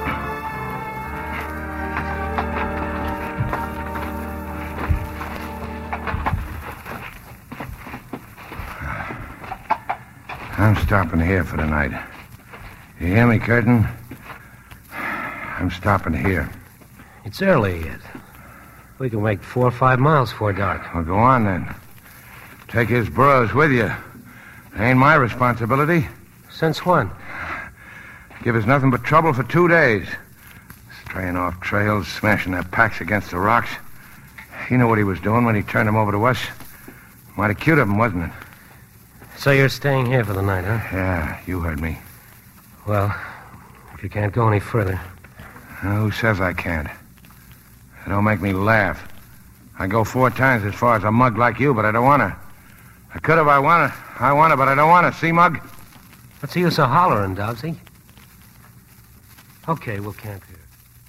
I'm stopping here for the night. You hear me, Curtin? I'm stopping here. It's early yet. We can make four or five miles before dark. Well, go on then. Take his burros with you. Ain't my responsibility. Since when? Give us nothing but trouble for two days. Straying off trails, smashing their packs against the rocks. He knew what he was doing when he turned them over to us. Mighty cute of him, wasn't it? So you're staying here for the night, huh? Yeah, you heard me. Well, if you can't go any further. Now, who says I can't? It don't make me laugh. I go four times as far as a mug like you, but I don't want to. I could if I wanted. I want to, but I don't want to. See, Mug? What's the use of hollering, Dobbsy? Okay, we'll camp here.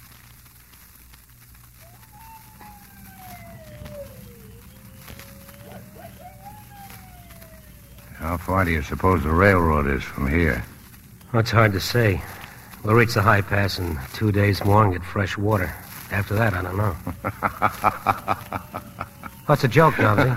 How far do you suppose the railroad is from here? Well, it's hard to say. We'll reach the high pass in two days more and get fresh water. After that, I don't know. What's a joke, Dobbsy?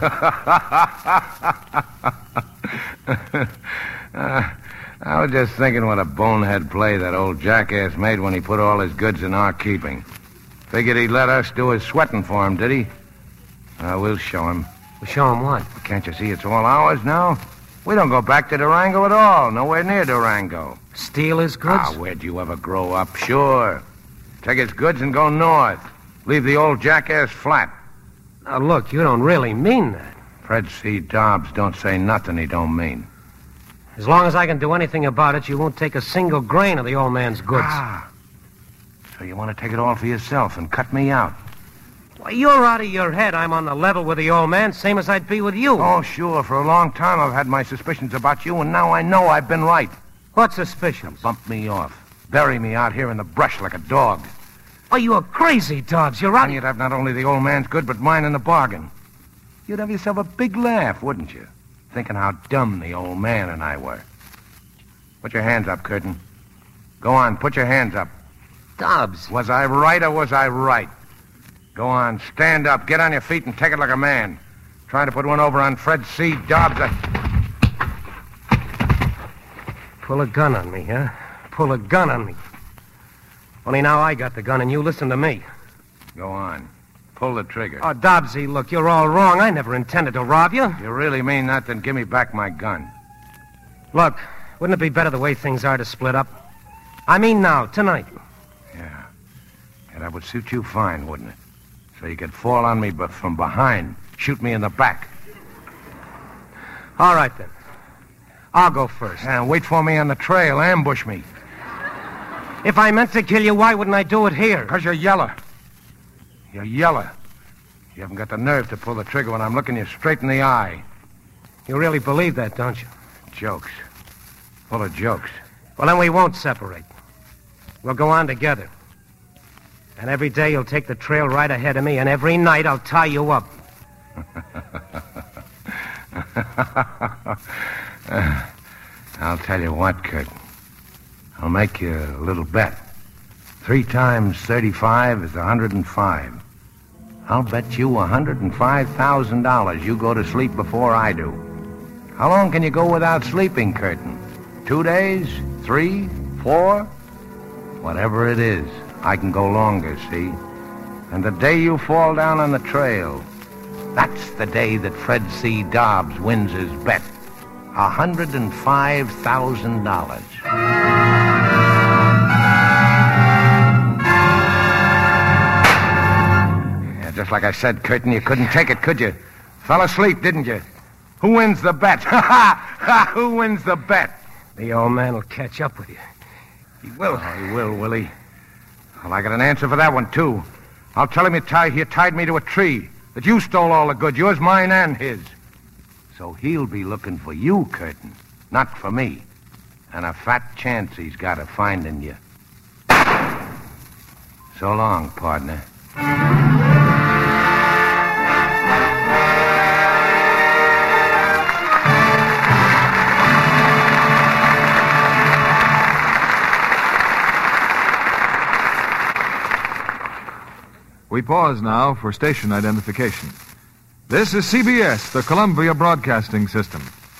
uh, I was just thinking what a bonehead play that old jackass made when he put all his goods in our keeping. Figured he'd let us do his sweating for him, did he? Uh, we'll show him. We'll show him what? Can't you see it's all ours now? We don't go back to Durango at all. Nowhere near Durango. Steal his goods? Ah, where'd you ever grow up? Sure. Take his goods and go north. Leave the old jackass flat. Now, look, you don't really mean that. Fred C. Dobbs don't say nothing he don't mean. As long as I can do anything about it, you won't take a single grain of the old man's goods. Ah. So you want to take it all for yourself and cut me out? Why, you're out of your head. I'm on the level with the old man, same as I'd be with you. Oh, sure. For a long time I've had my suspicions about you, and now I know I've been right. What suspicions? Bump me off. Bury me out here in the brush like a dog. Oh, you're crazy, Dobbs. You're out. And you'd have not only the old man's good, but mine in the bargain. You'd have yourself a big laugh, wouldn't you? Thinking how dumb the old man and I were. Put your hands up, Curtin. Go on, put your hands up. Dobbs. Was I right or was I right? Go on, stand up, get on your feet and take it like a man. Trying to put one over on Fred C. Dobbs. I... Pull a gun on me, huh? Pull a gun on me. Only now I got the gun and you listen to me. Go on. Pull the trigger. Oh, Dobbsy, look, you're all wrong. I never intended to rob you. If you really mean that, then give me back my gun. Look, wouldn't it be better the way things are to split up? I mean now, tonight. Yeah. Yeah, that would suit you fine, wouldn't it? So you could fall on me but from behind, shoot me in the back. All right, then. I'll go first. And wait for me on the trail, ambush me. If I meant to kill you, why wouldn't I do it here? Because you're yellow. You're yellow. You haven't got the nerve to pull the trigger when I'm looking you straight in the eye. You really believe that, don't you? Jokes. Full of jokes. Well, then we won't separate. We'll go on together. And every day you'll take the trail right ahead of me, and every night I'll tie you up. uh, I'll tell you what, Kurt. I'll make you a little bet. Three times thirty-five is a hundred and five. I'll bet you a hundred and five thousand dollars you go to sleep before I do. How long can you go without sleeping, Curtin? Two days? Three? Four? Whatever it is, I can go longer, see? And the day you fall down on the trail, that's the day that Fred C. Dobbs wins his bet. A hundred and five thousand dollars. Yeah, just like I said, Curtin, you couldn't take it, could you? Fell asleep, didn't you? Who wins the bet? Ha ha! Who wins the bet? The old man will catch up with you. He will. Oh, he will, will he? Well, I got an answer for that one, too. I'll tell him you, tie, you tied me to a tree, that you stole all the goods, yours, mine, and his. So he'll be looking for you, Curtin, not for me. And a fat chance he's got of finding you. So long, partner. We pause now for station identification. This is C B S, the Columbia Broadcasting System.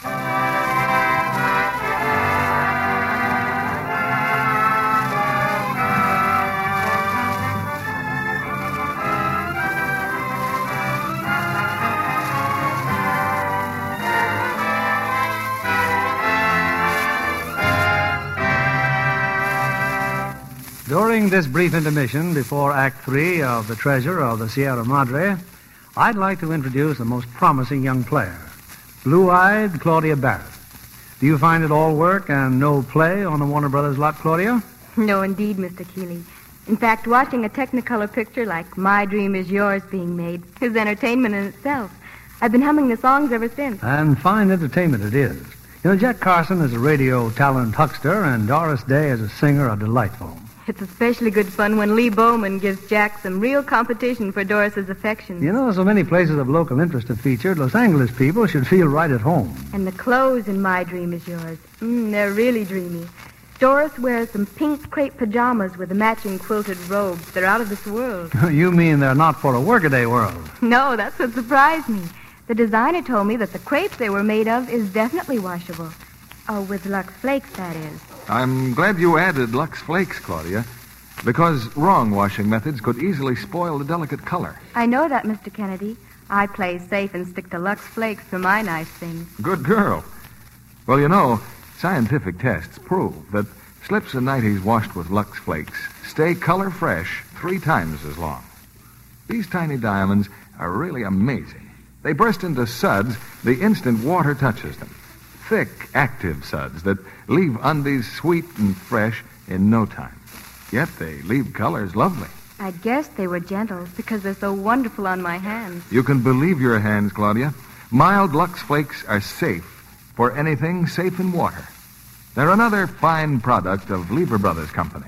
During this brief intermission before Act Three of The Treasure of the Sierra Madre, I'd like to introduce a most promising young player, blue-eyed Claudia Barrett. Do you find it all work and no play on the Warner Brothers lot, Claudia? No, indeed, Mister Keeley. In fact, watching a Technicolor picture like My Dream Is Yours being made is entertainment in itself. I've been humming the songs ever since. And fine entertainment it is. You know, Jack Carson is a radio talent huckster, and Doris Day as a singer are delightful. It's especially good fun when Lee Bowman gives Jack some real competition for Doris's affections. You know, so many places of local interest are featured. Los Angeles people should feel right at home. And the clothes in My Dream Is Yours. Mm, they're really dreamy. Doris wears some pink crepe pajamas with a matching quilted robes. They're out of this world. You mean they're not for a workaday world? No, that's what surprised me. The designer told me that the crepe they were made of is definitely washable. Oh, with Lux Flakes, that is. I'm glad you added Lux Flakes, Claudia, because wrong washing methods could easily spoil the delicate color. I know that, Mister Kennedy. I play safe and stick to Lux Flakes for my nice things. Good girl. Well, you know, scientific tests prove that slips and nighties washed with Lux Flakes stay color fresh three times as long. These tiny diamonds are really amazing. They burst into suds the instant water touches them. Thick, active suds that leave undies sweet and fresh in no time. Yet they leave colors lovely. I guess they were gentle because they're so wonderful on my hands. You can believe your hands, Claudia. Mild Lux Flakes are safe for anything safe in water. They're another fine product of Lever Brothers Company.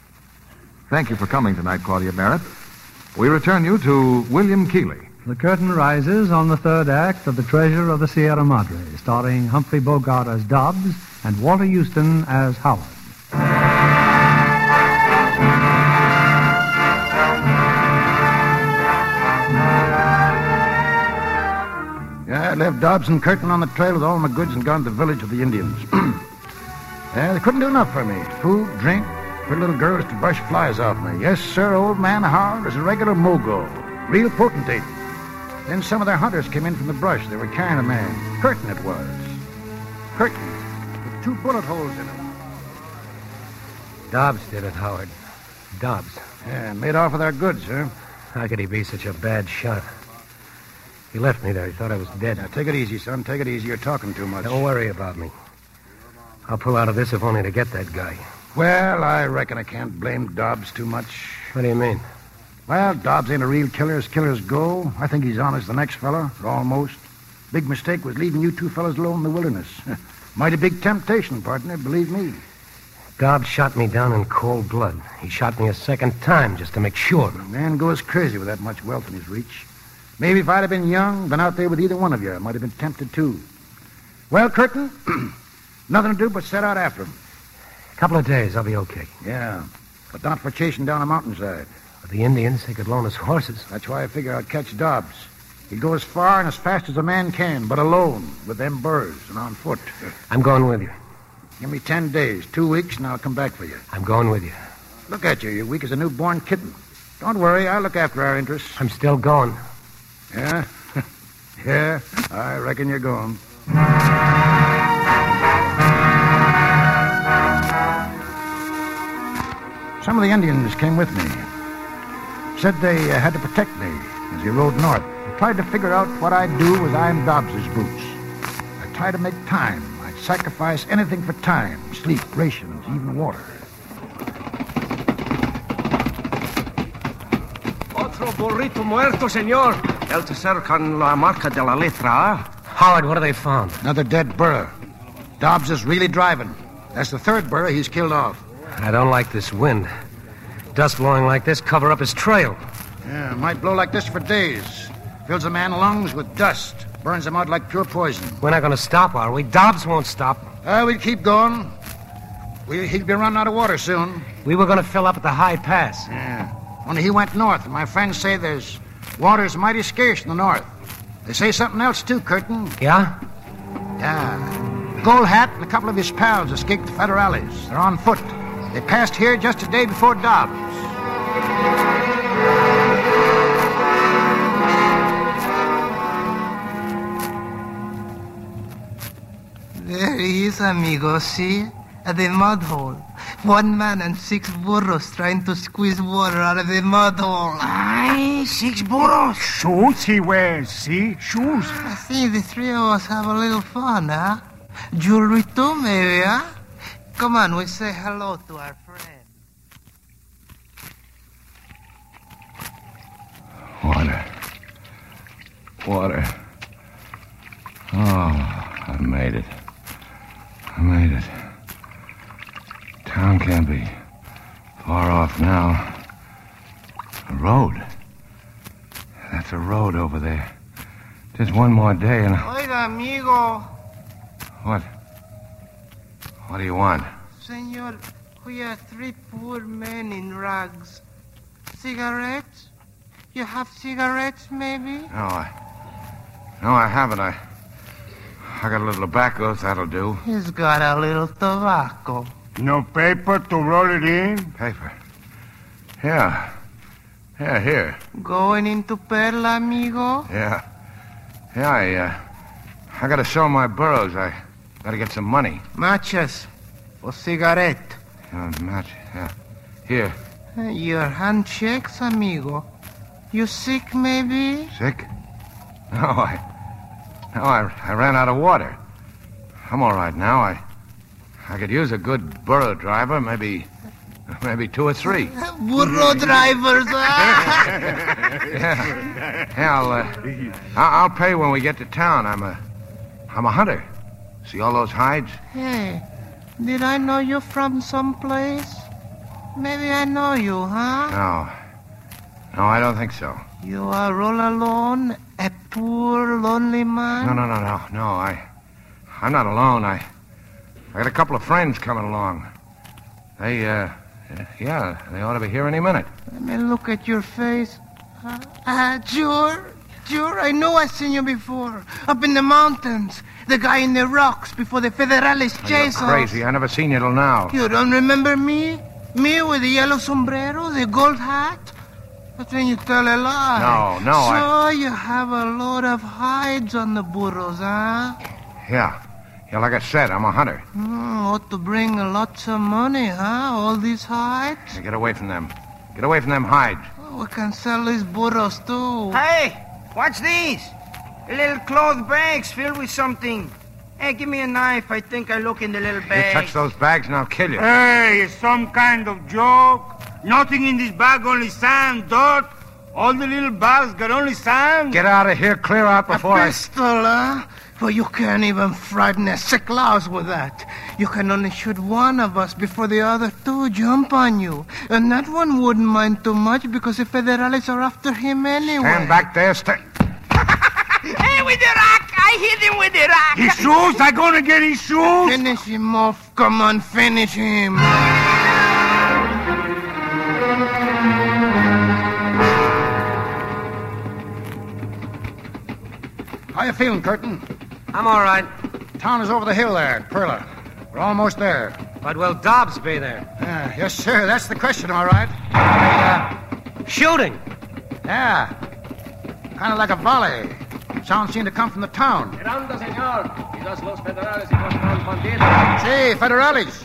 Thank you for coming tonight, Claudia Barrett. We return you to William Keeley. The curtain rises on the third act of The Treasure of the Sierra Madre, starring Humphrey Bogart as Dobbs and Walter Houston as Howard. Yeah, I left Dobbs and Curtin on the trail with all my goods and gone to the village of the Indians. Yeah, they couldn't do enough for me. Food, drink, pretty little girls to brush flies off me. Yes, sir, old man Howard is a regular mogul. Real potentate. Then some of their hunters came in from the brush. They were carrying a man. Curtin it was. Curtin, with two bullet holes in him. Dobbs did it, Howard. Dobbs. Yeah, made off with our goods, huh? How could he be such a bad shot? He left me there. He thought I was dead. Now, take it easy, son. Take it easy. You're talking too much. Don't worry about me. I'll pull out of this if only to get that guy. Well, I reckon I can't blame Dobbs too much. What do you mean? Well, Dobbs ain't a real killer as killers go. I think he's honest the next fella, or almost. Big mistake was leaving you two fellas alone in the wilderness. Mighty big temptation, partner, believe me. Dobbs shot me down in cold blood. He shot me a second time just to make sure. A man goes crazy with that much wealth in his reach. Maybe if I'd have been young, been out there with either one of you, I might have been tempted too. Well, Curtin, nothing to do but set out after him. A couple of days, I'll be okay. Yeah, but not for chasing down a mountainside. With the Indians, they could loan us horses. That's why I figure I'd catch Dobbs. He'd go as far and as fast as a man can, but alone, with them burrs and on foot. I'm going with you. Give me ten days, two weeks, and I'll come back for you. I'm going with you. Look at you. You're weak as a newborn kitten. Don't worry. I'll look after our interests. I'm still going. Yeah? Yeah, I reckon you're going. Some of the Indians came with me. Said they uh, had to protect me as he rode north. I tried to figure out what I'd do with I'm Dobbs's boots. I tried to make time. I sacrifice anything for time, sleep, rations, even water. Otro burrito muerto, señor. El tercero con la marca de la letra. Howard, what have they found? Another dead burro. Dobbs is really driving. That's the third burro he's killed off. I don't like this wind. Dust blowing like this cover up his trail. Yeah, it might blow like this for days. Fills a man's lungs with dust. Burns him out like pure poison. We're not going to stop, are we? Dobbs won't stop. Uh, we'll keep going. We, he'll be running out of water soon. We were going to fill up at the high pass. Yeah. Only he went north, and my friends say there's water's mighty scarce in the north. They say something else, too, Curtin. Yeah? Yeah. Gold Hat and a couple of his pals escaped the Federales. They're on foot. They passed here just a day before Dobbs. There he is, amigo, see? At the mud hole. One man and six burros trying to squeeze water out of the mud hole. Aye, six burros. Shoes he wears, see? Shoes. I think the three of us have a little fun, huh? Jewelry too, maybe, huh? Come on, we say hello to our friend. Water. Water. Oh, I made it. I made it. Town can't be far off now. A road. That's a road over there. Just one more day and... Oiga, amigo. What? What do you want? Senor, we are three poor men in rags. Cigarettes? You have cigarettes, maybe? No, I... No, I haven't. I... I got a little tobacco, if that'll do. He's got a little tobacco. No paper to roll it in? Paper? Yeah. Yeah, here. Going into Perla, amigo? Yeah. Yeah, I, uh... I gotta sell my burros. I gotta get some money. Matches. For cigarette. Uh, match, yeah. Here. Uh, your handshakes, amigo. You sick, maybe? Sick? No, I... No, I, I ran out of water. I'm all right now. I... I could use a good burro driver, maybe... Maybe two or three. Burro drivers, yeah. Yeah, I'll, uh, I'll, I'll pay when we get to town. I'm a... I'm a hunter. See all those hides? Hey, did I know you from someplace? Maybe I know you, huh? No. No, I don't think so. You are all alone? A poor, lonely man? No, no, no, no, no. I... I'm not alone. I... I got a couple of friends coming along. They, uh... Yeah, they ought to be here any minute. Let me look at your face. Ah, uh, sure, sure, I know I've seen you before. Up in the mountains. The guy in the rocks before the Federales chase us. You're crazy. I never seen you till now. You don't remember me? Me with the yellow sombrero, the gold hat? But then you tell a lie. No, no, so I... So you have a lot of hides on the burros, huh? Yeah. Yeah, like I said, I'm a hunter. Mm, ought to bring lots of money, huh? All these hides? Hey, get away from them. Get away from them hides. Oh, we can sell these burros, too. Hey, what's these? Little cloth bags filled with something. Hey, give me a knife. I think I look in the little bag. You touch those bags and I'll kill you. Hey, it's some kind of joke. Nothing in this bag, only sand, dirt. All the little bags got only sand. Get out of here. Clear out before a pistol, I... huh? Well, you can't even frighten a sick louse with that. You can only shoot one of us before the other two jump on you. And that one wouldn't mind too much because the Federales are after him anyway. Stand back there. Stand... Hey, with the rock! I hit him with the rock! His shoes? I'm gonna get his shoes! Finish him off. Come on, finish him. How you feeling, Curtin? I'm all right. Town is over the hill there, Perla. We're almost there. But will Dobbs be there? Uh, yes, sir. That's the question, all right. Uh, shooting? Yeah. Kind of like a volley. Sound seemed to come from the town. Miranda, senor. Quizás los federales encontraron bandidos. Sí, federales.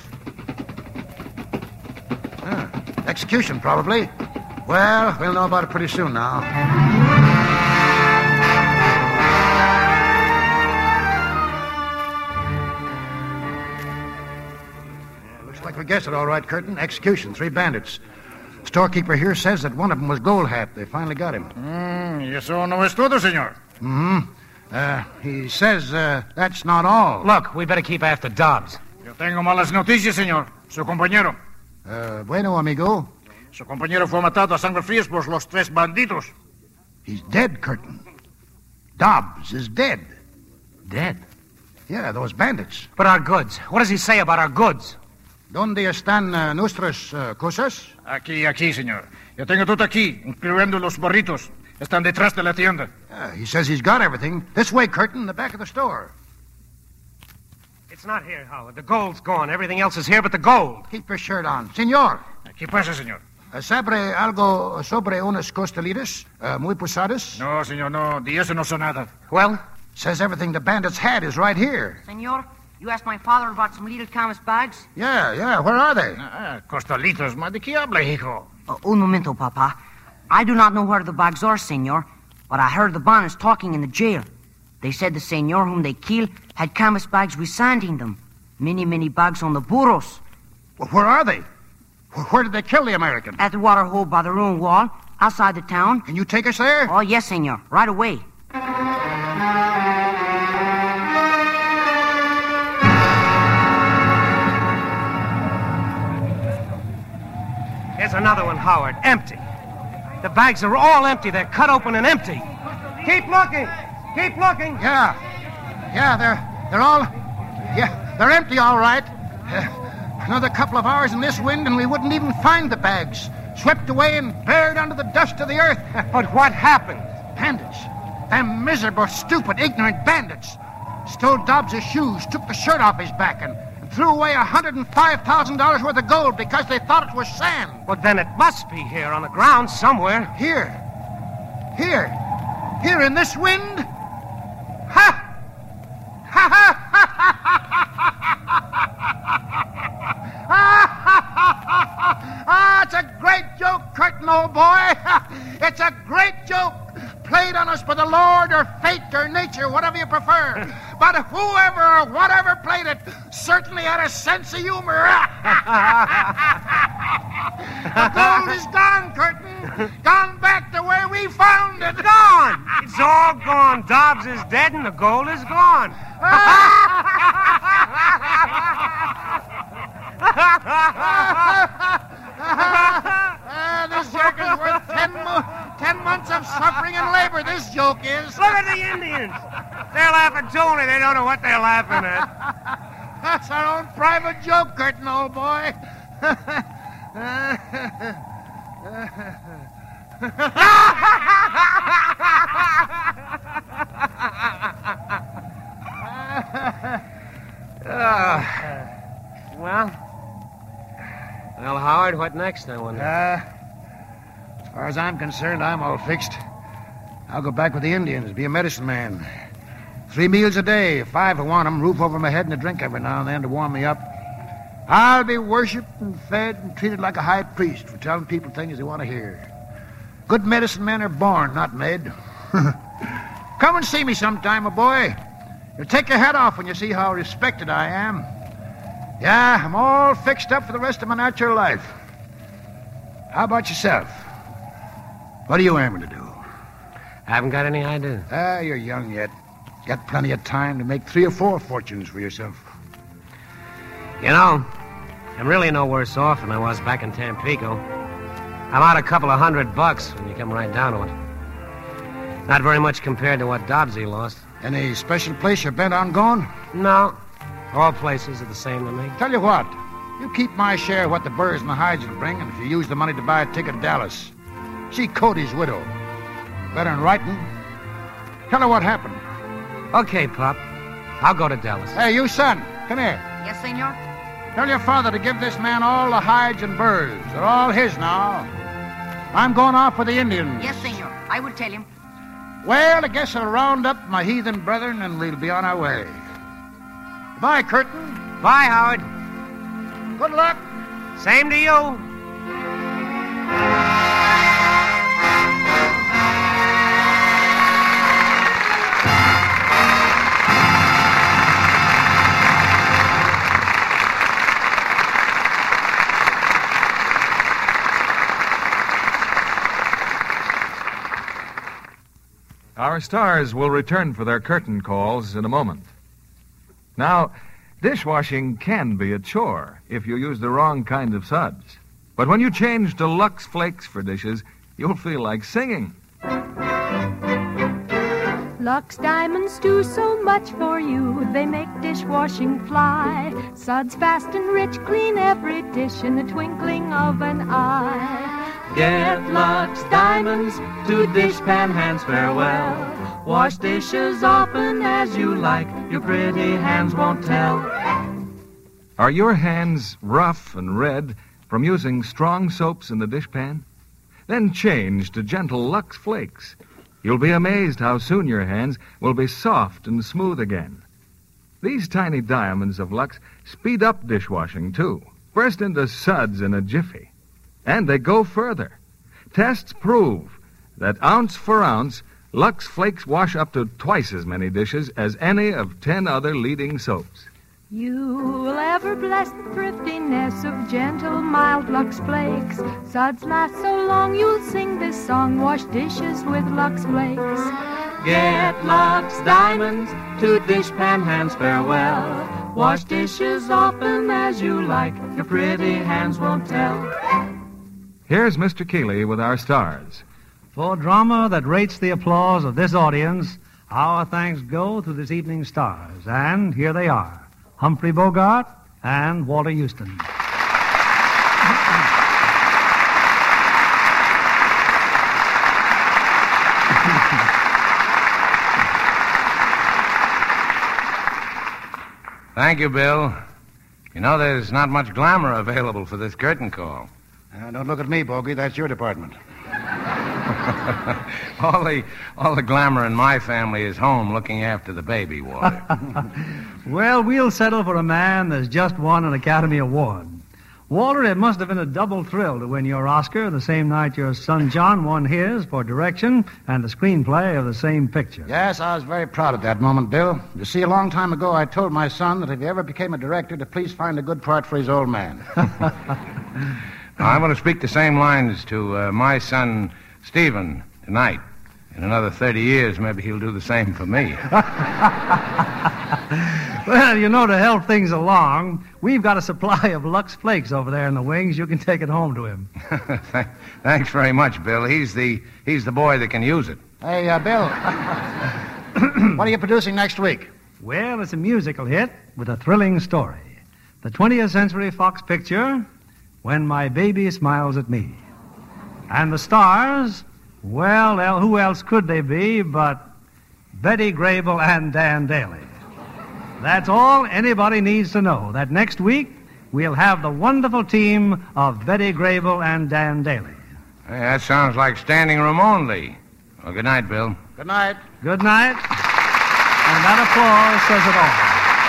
Uh, execution, probably. Well, we'll know about it pretty soon now. we guessed it all right, Curtin. Execution, three bandits. Storekeeper here says that one of them was Gold Hat. They finally got him. Mm, y eso no es todo, senor. Mm-hmm. Uh, he says uh, that's not all. Look, we better keep after Dobbs. Yo tengo malas noticias, senor. Su compañero. Uh, bueno, amigo. Su compañero fue matado a sangre fría por los tres bandidos. He's dead, Curtin. Dobbs is dead. Dead? Yeah, those bandits. But our goods. What does he say about our goods? ¿Dónde están uh, nuestras uh, cosas? Aquí, aquí, señor. Yo tengo todo aquí, incluyendo los barritos. Están detrás de la tienda. Uh, he says he's got everything. This way, Curtin, the back of the store. It's not here, Howard. The gold's gone. Everything else is here but the gold. Keep your shirt on. Señor. ¿Qué pasa, señor? Uh, ¿Sabe algo sobre unas costelitas uh, muy pesadas? No, señor, no. De eso no sé nada. Well? Says everything the bandits had is right here. Senor, you asked my father about some little canvas bags? Yeah, yeah. Where are they? Ah, costalitos. ¿De qué habla, hijo? Uh, un momento, Papa. I do not know where the bags are, senor, but I heard the bandits talking in the jail. They said the senor whom they killed had canvas bags with sand in them. Many, many bags on the burros. Well, where are they? Where did they kill the American? At the water hole by the ruined wall, outside the town. Can you take us there? Oh, yes, senor. Right away. Here's another one, Howard. Empty. The bags are all empty. They're cut open and empty. Keep looking. Keep looking. Yeah. Yeah, they're they're all... Yeah, they're empty, all right. Uh, another couple of hours in this wind and we wouldn't even find the bags. Swept away and buried under the dust of the earth. But what happened? Bandits. Them miserable, stupid, ignorant bandits. Stole Dobbs' shoes, took the shirt off his back, and threw away one hundred five thousand dollars worth of gold because they thought it was sand. Well, then it must be here on the ground somewhere. Here. Here. Here in this wind? Ha! Ha ha ha ha ha! Ah, it's a great joke, Curtin, old boy. It's a great joke. Played on us by the Lord or fate or nature, whatever you prefer. But whoever or whatever played it certainly had a sense of humor. The gold is gone, Curtin. Gone back to where we found it. Gone. It's all gone. Dobbs is dead and the gold is gone. uh, this joke is worth ten, mo- ten months of suffering and labor, this joke is. Look at the Indians. They're laughing too, and they don't know what they're laughing at. That's our own private joke, Curtin, old boy. uh, well... Well, Howard, what next, I wonder? Uh, as far as I'm concerned, I'm all fixed. I'll go back with the Indians, be a medicine man. Three meals a day, five I want 'em, roof over my head and a drink every now and then to warm me up. I'll be worshipped and fed and treated like a high priest for telling people things they want to hear. Good medicine men are born, not made. Come and see me sometime, my boy. You'll take your head off when you see how respected I am. Yeah, I'm all fixed up for the rest of my natural life. How about yourself? What are you aiming to do? I haven't got any idea. Ah, you're young yet. Got plenty of time to make three or four fortunes for yourself. You know, I'm really no worse off than I was back in Tampico. I'm out a couple of hundred bucks when you come right down to it. Not very much compared to what Dobbsy lost. Any special place you're bent on going? No. All places are the same to me. Tell you what, you keep my share of what the Burrs and the Hydes will bring, and if you use the money to buy a ticket to Dallas, see Cody's widow. Better than writing. Tell her what happened. Okay, Pop. I'll go to Dallas. Hey, you son, come here. Yes, senor? Tell your father to give this man all the Hydes and Burrs. They're all his now. I'm going off with the Indians. Yes, senor. I will tell him. Well, I guess I'll round up my heathen brethren and we'll be on our way. Bye, Curtin. Bye, Howard. Good luck. Same to you. Our stars will return for their curtain calls in a moment. Now, dishwashing can be a chore if you use the wrong kind of suds. But when you change to Lux Flakes for dishes, you'll feel like singing. Lux Diamonds do so much for you. They make dishwashing fly. Suds fast and rich, clean every dish in the twinkling of an eye. Get Lux Diamonds to dishpan hands farewell. Wash dishes often as you like. Your pretty hands won't tell. Are your hands rough and red from using strong soaps in the dishpan? Then change to gentle Lux Flakes. You'll be amazed how soon your hands will be soft and smooth again. These tiny diamonds of Lux speed up dishwashing, too. Burst into suds in a jiffy. And they go further. Tests prove that ounce for ounce, Lux Flakes wash up to twice as many dishes as any of ten other leading soaps. You'll ever bless the thriftiness of gentle, mild Lux Flakes. Suds last so long you'll sing this song. Wash dishes with Lux Flakes. Get Lux Diamonds to dishpan hands farewell. Wash dishes often as you like. Your pretty hands won't tell. Here's Mister Keeley with our stars. For drama that rates the applause of this audience, our thanks go to this evening's stars. And here they are. Humphrey Bogart and Walter Houston. Thank you, Bill. You know, there's not much glamour available for this curtain call. Uh, don't look at me, Bogey. That's your department. all the all the glamour in my family is home looking after the baby, Walter. Well, we'll settle for a man that's just won an Academy Award. Walter, it must have been a double thrill to win your Oscar the same night your son John won his for direction and the screenplay of the same picture. Yes, I was very proud of that moment, Bill. You see, a long time ago I told my son that if he ever became a director to please find a good part for his old man. I want to speak the same lines to uh, my son Stephen tonight. In another thirty years, maybe he'll do the same for me. Well, you know, to help things along, we've got a supply of Lux Flakes over there in the wings. You can take it home to him. Thanks very much, Bill. He's the he's the boy that can use it. Hey, uh, Bill, what are you producing next week? Well, it's a musical hit with a thrilling story. The twentieth Century Fox picture, When My Baby Smiles at Me. And the stars, well, who else could they be but Betty Grable and Dan Daly? That's all anybody needs to know, that next week we'll have the wonderful team of Betty Grable and Dan Daly. Hey, that sounds like standing room only. Well, good night, Bill. Good night. Good night. And that applause says it all.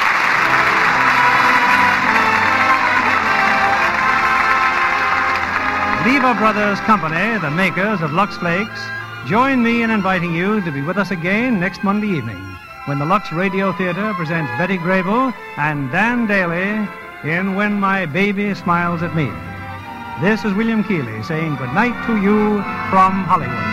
Lever Brothers Company, the makers of Lux Flakes, join me in inviting you to be with us again next Monday evening when the Lux Radio Theater presents Betty Grable and Dan Daly in When My Baby Smiles at Me. This is William Keeley saying good night to you from Hollywood.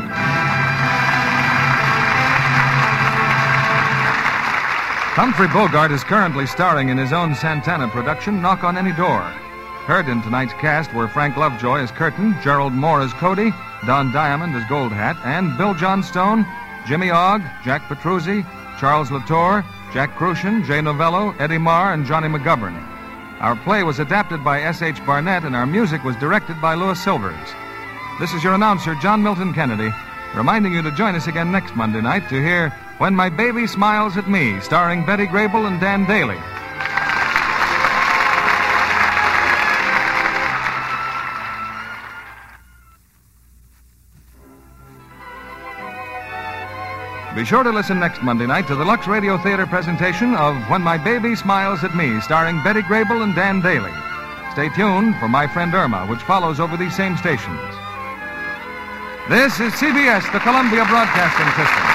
Humphrey Bogart is currently starring in his own Santana production, Knock on Any Door. Heard in tonight's cast were Frank Lovejoy as Curtin, Gerald Moore as Cody, Don Diamond as Gold Hat, and Bill Johnstone, Jimmy Ogg, Jack Petruzzi, Charles Latour, Jack Crucian, Jay Novello, Eddie Marr, and Johnny McGovern. Our play was adapted by S H Barnett, and our music was directed by Louis Silvers. This is your announcer, John Milton Kennedy, reminding you to join us again next Monday night to hear When My Baby Smiles at Me, starring Betty Grable and Dan Daly. Be sure to listen next Monday night to the Lux Radio Theater presentation of When My Baby Smiles at Me, starring Betty Grable and Dan Daly. Stay tuned for My Friend Irma, which follows over these same stations. This is C B S, the Columbia Broadcasting System.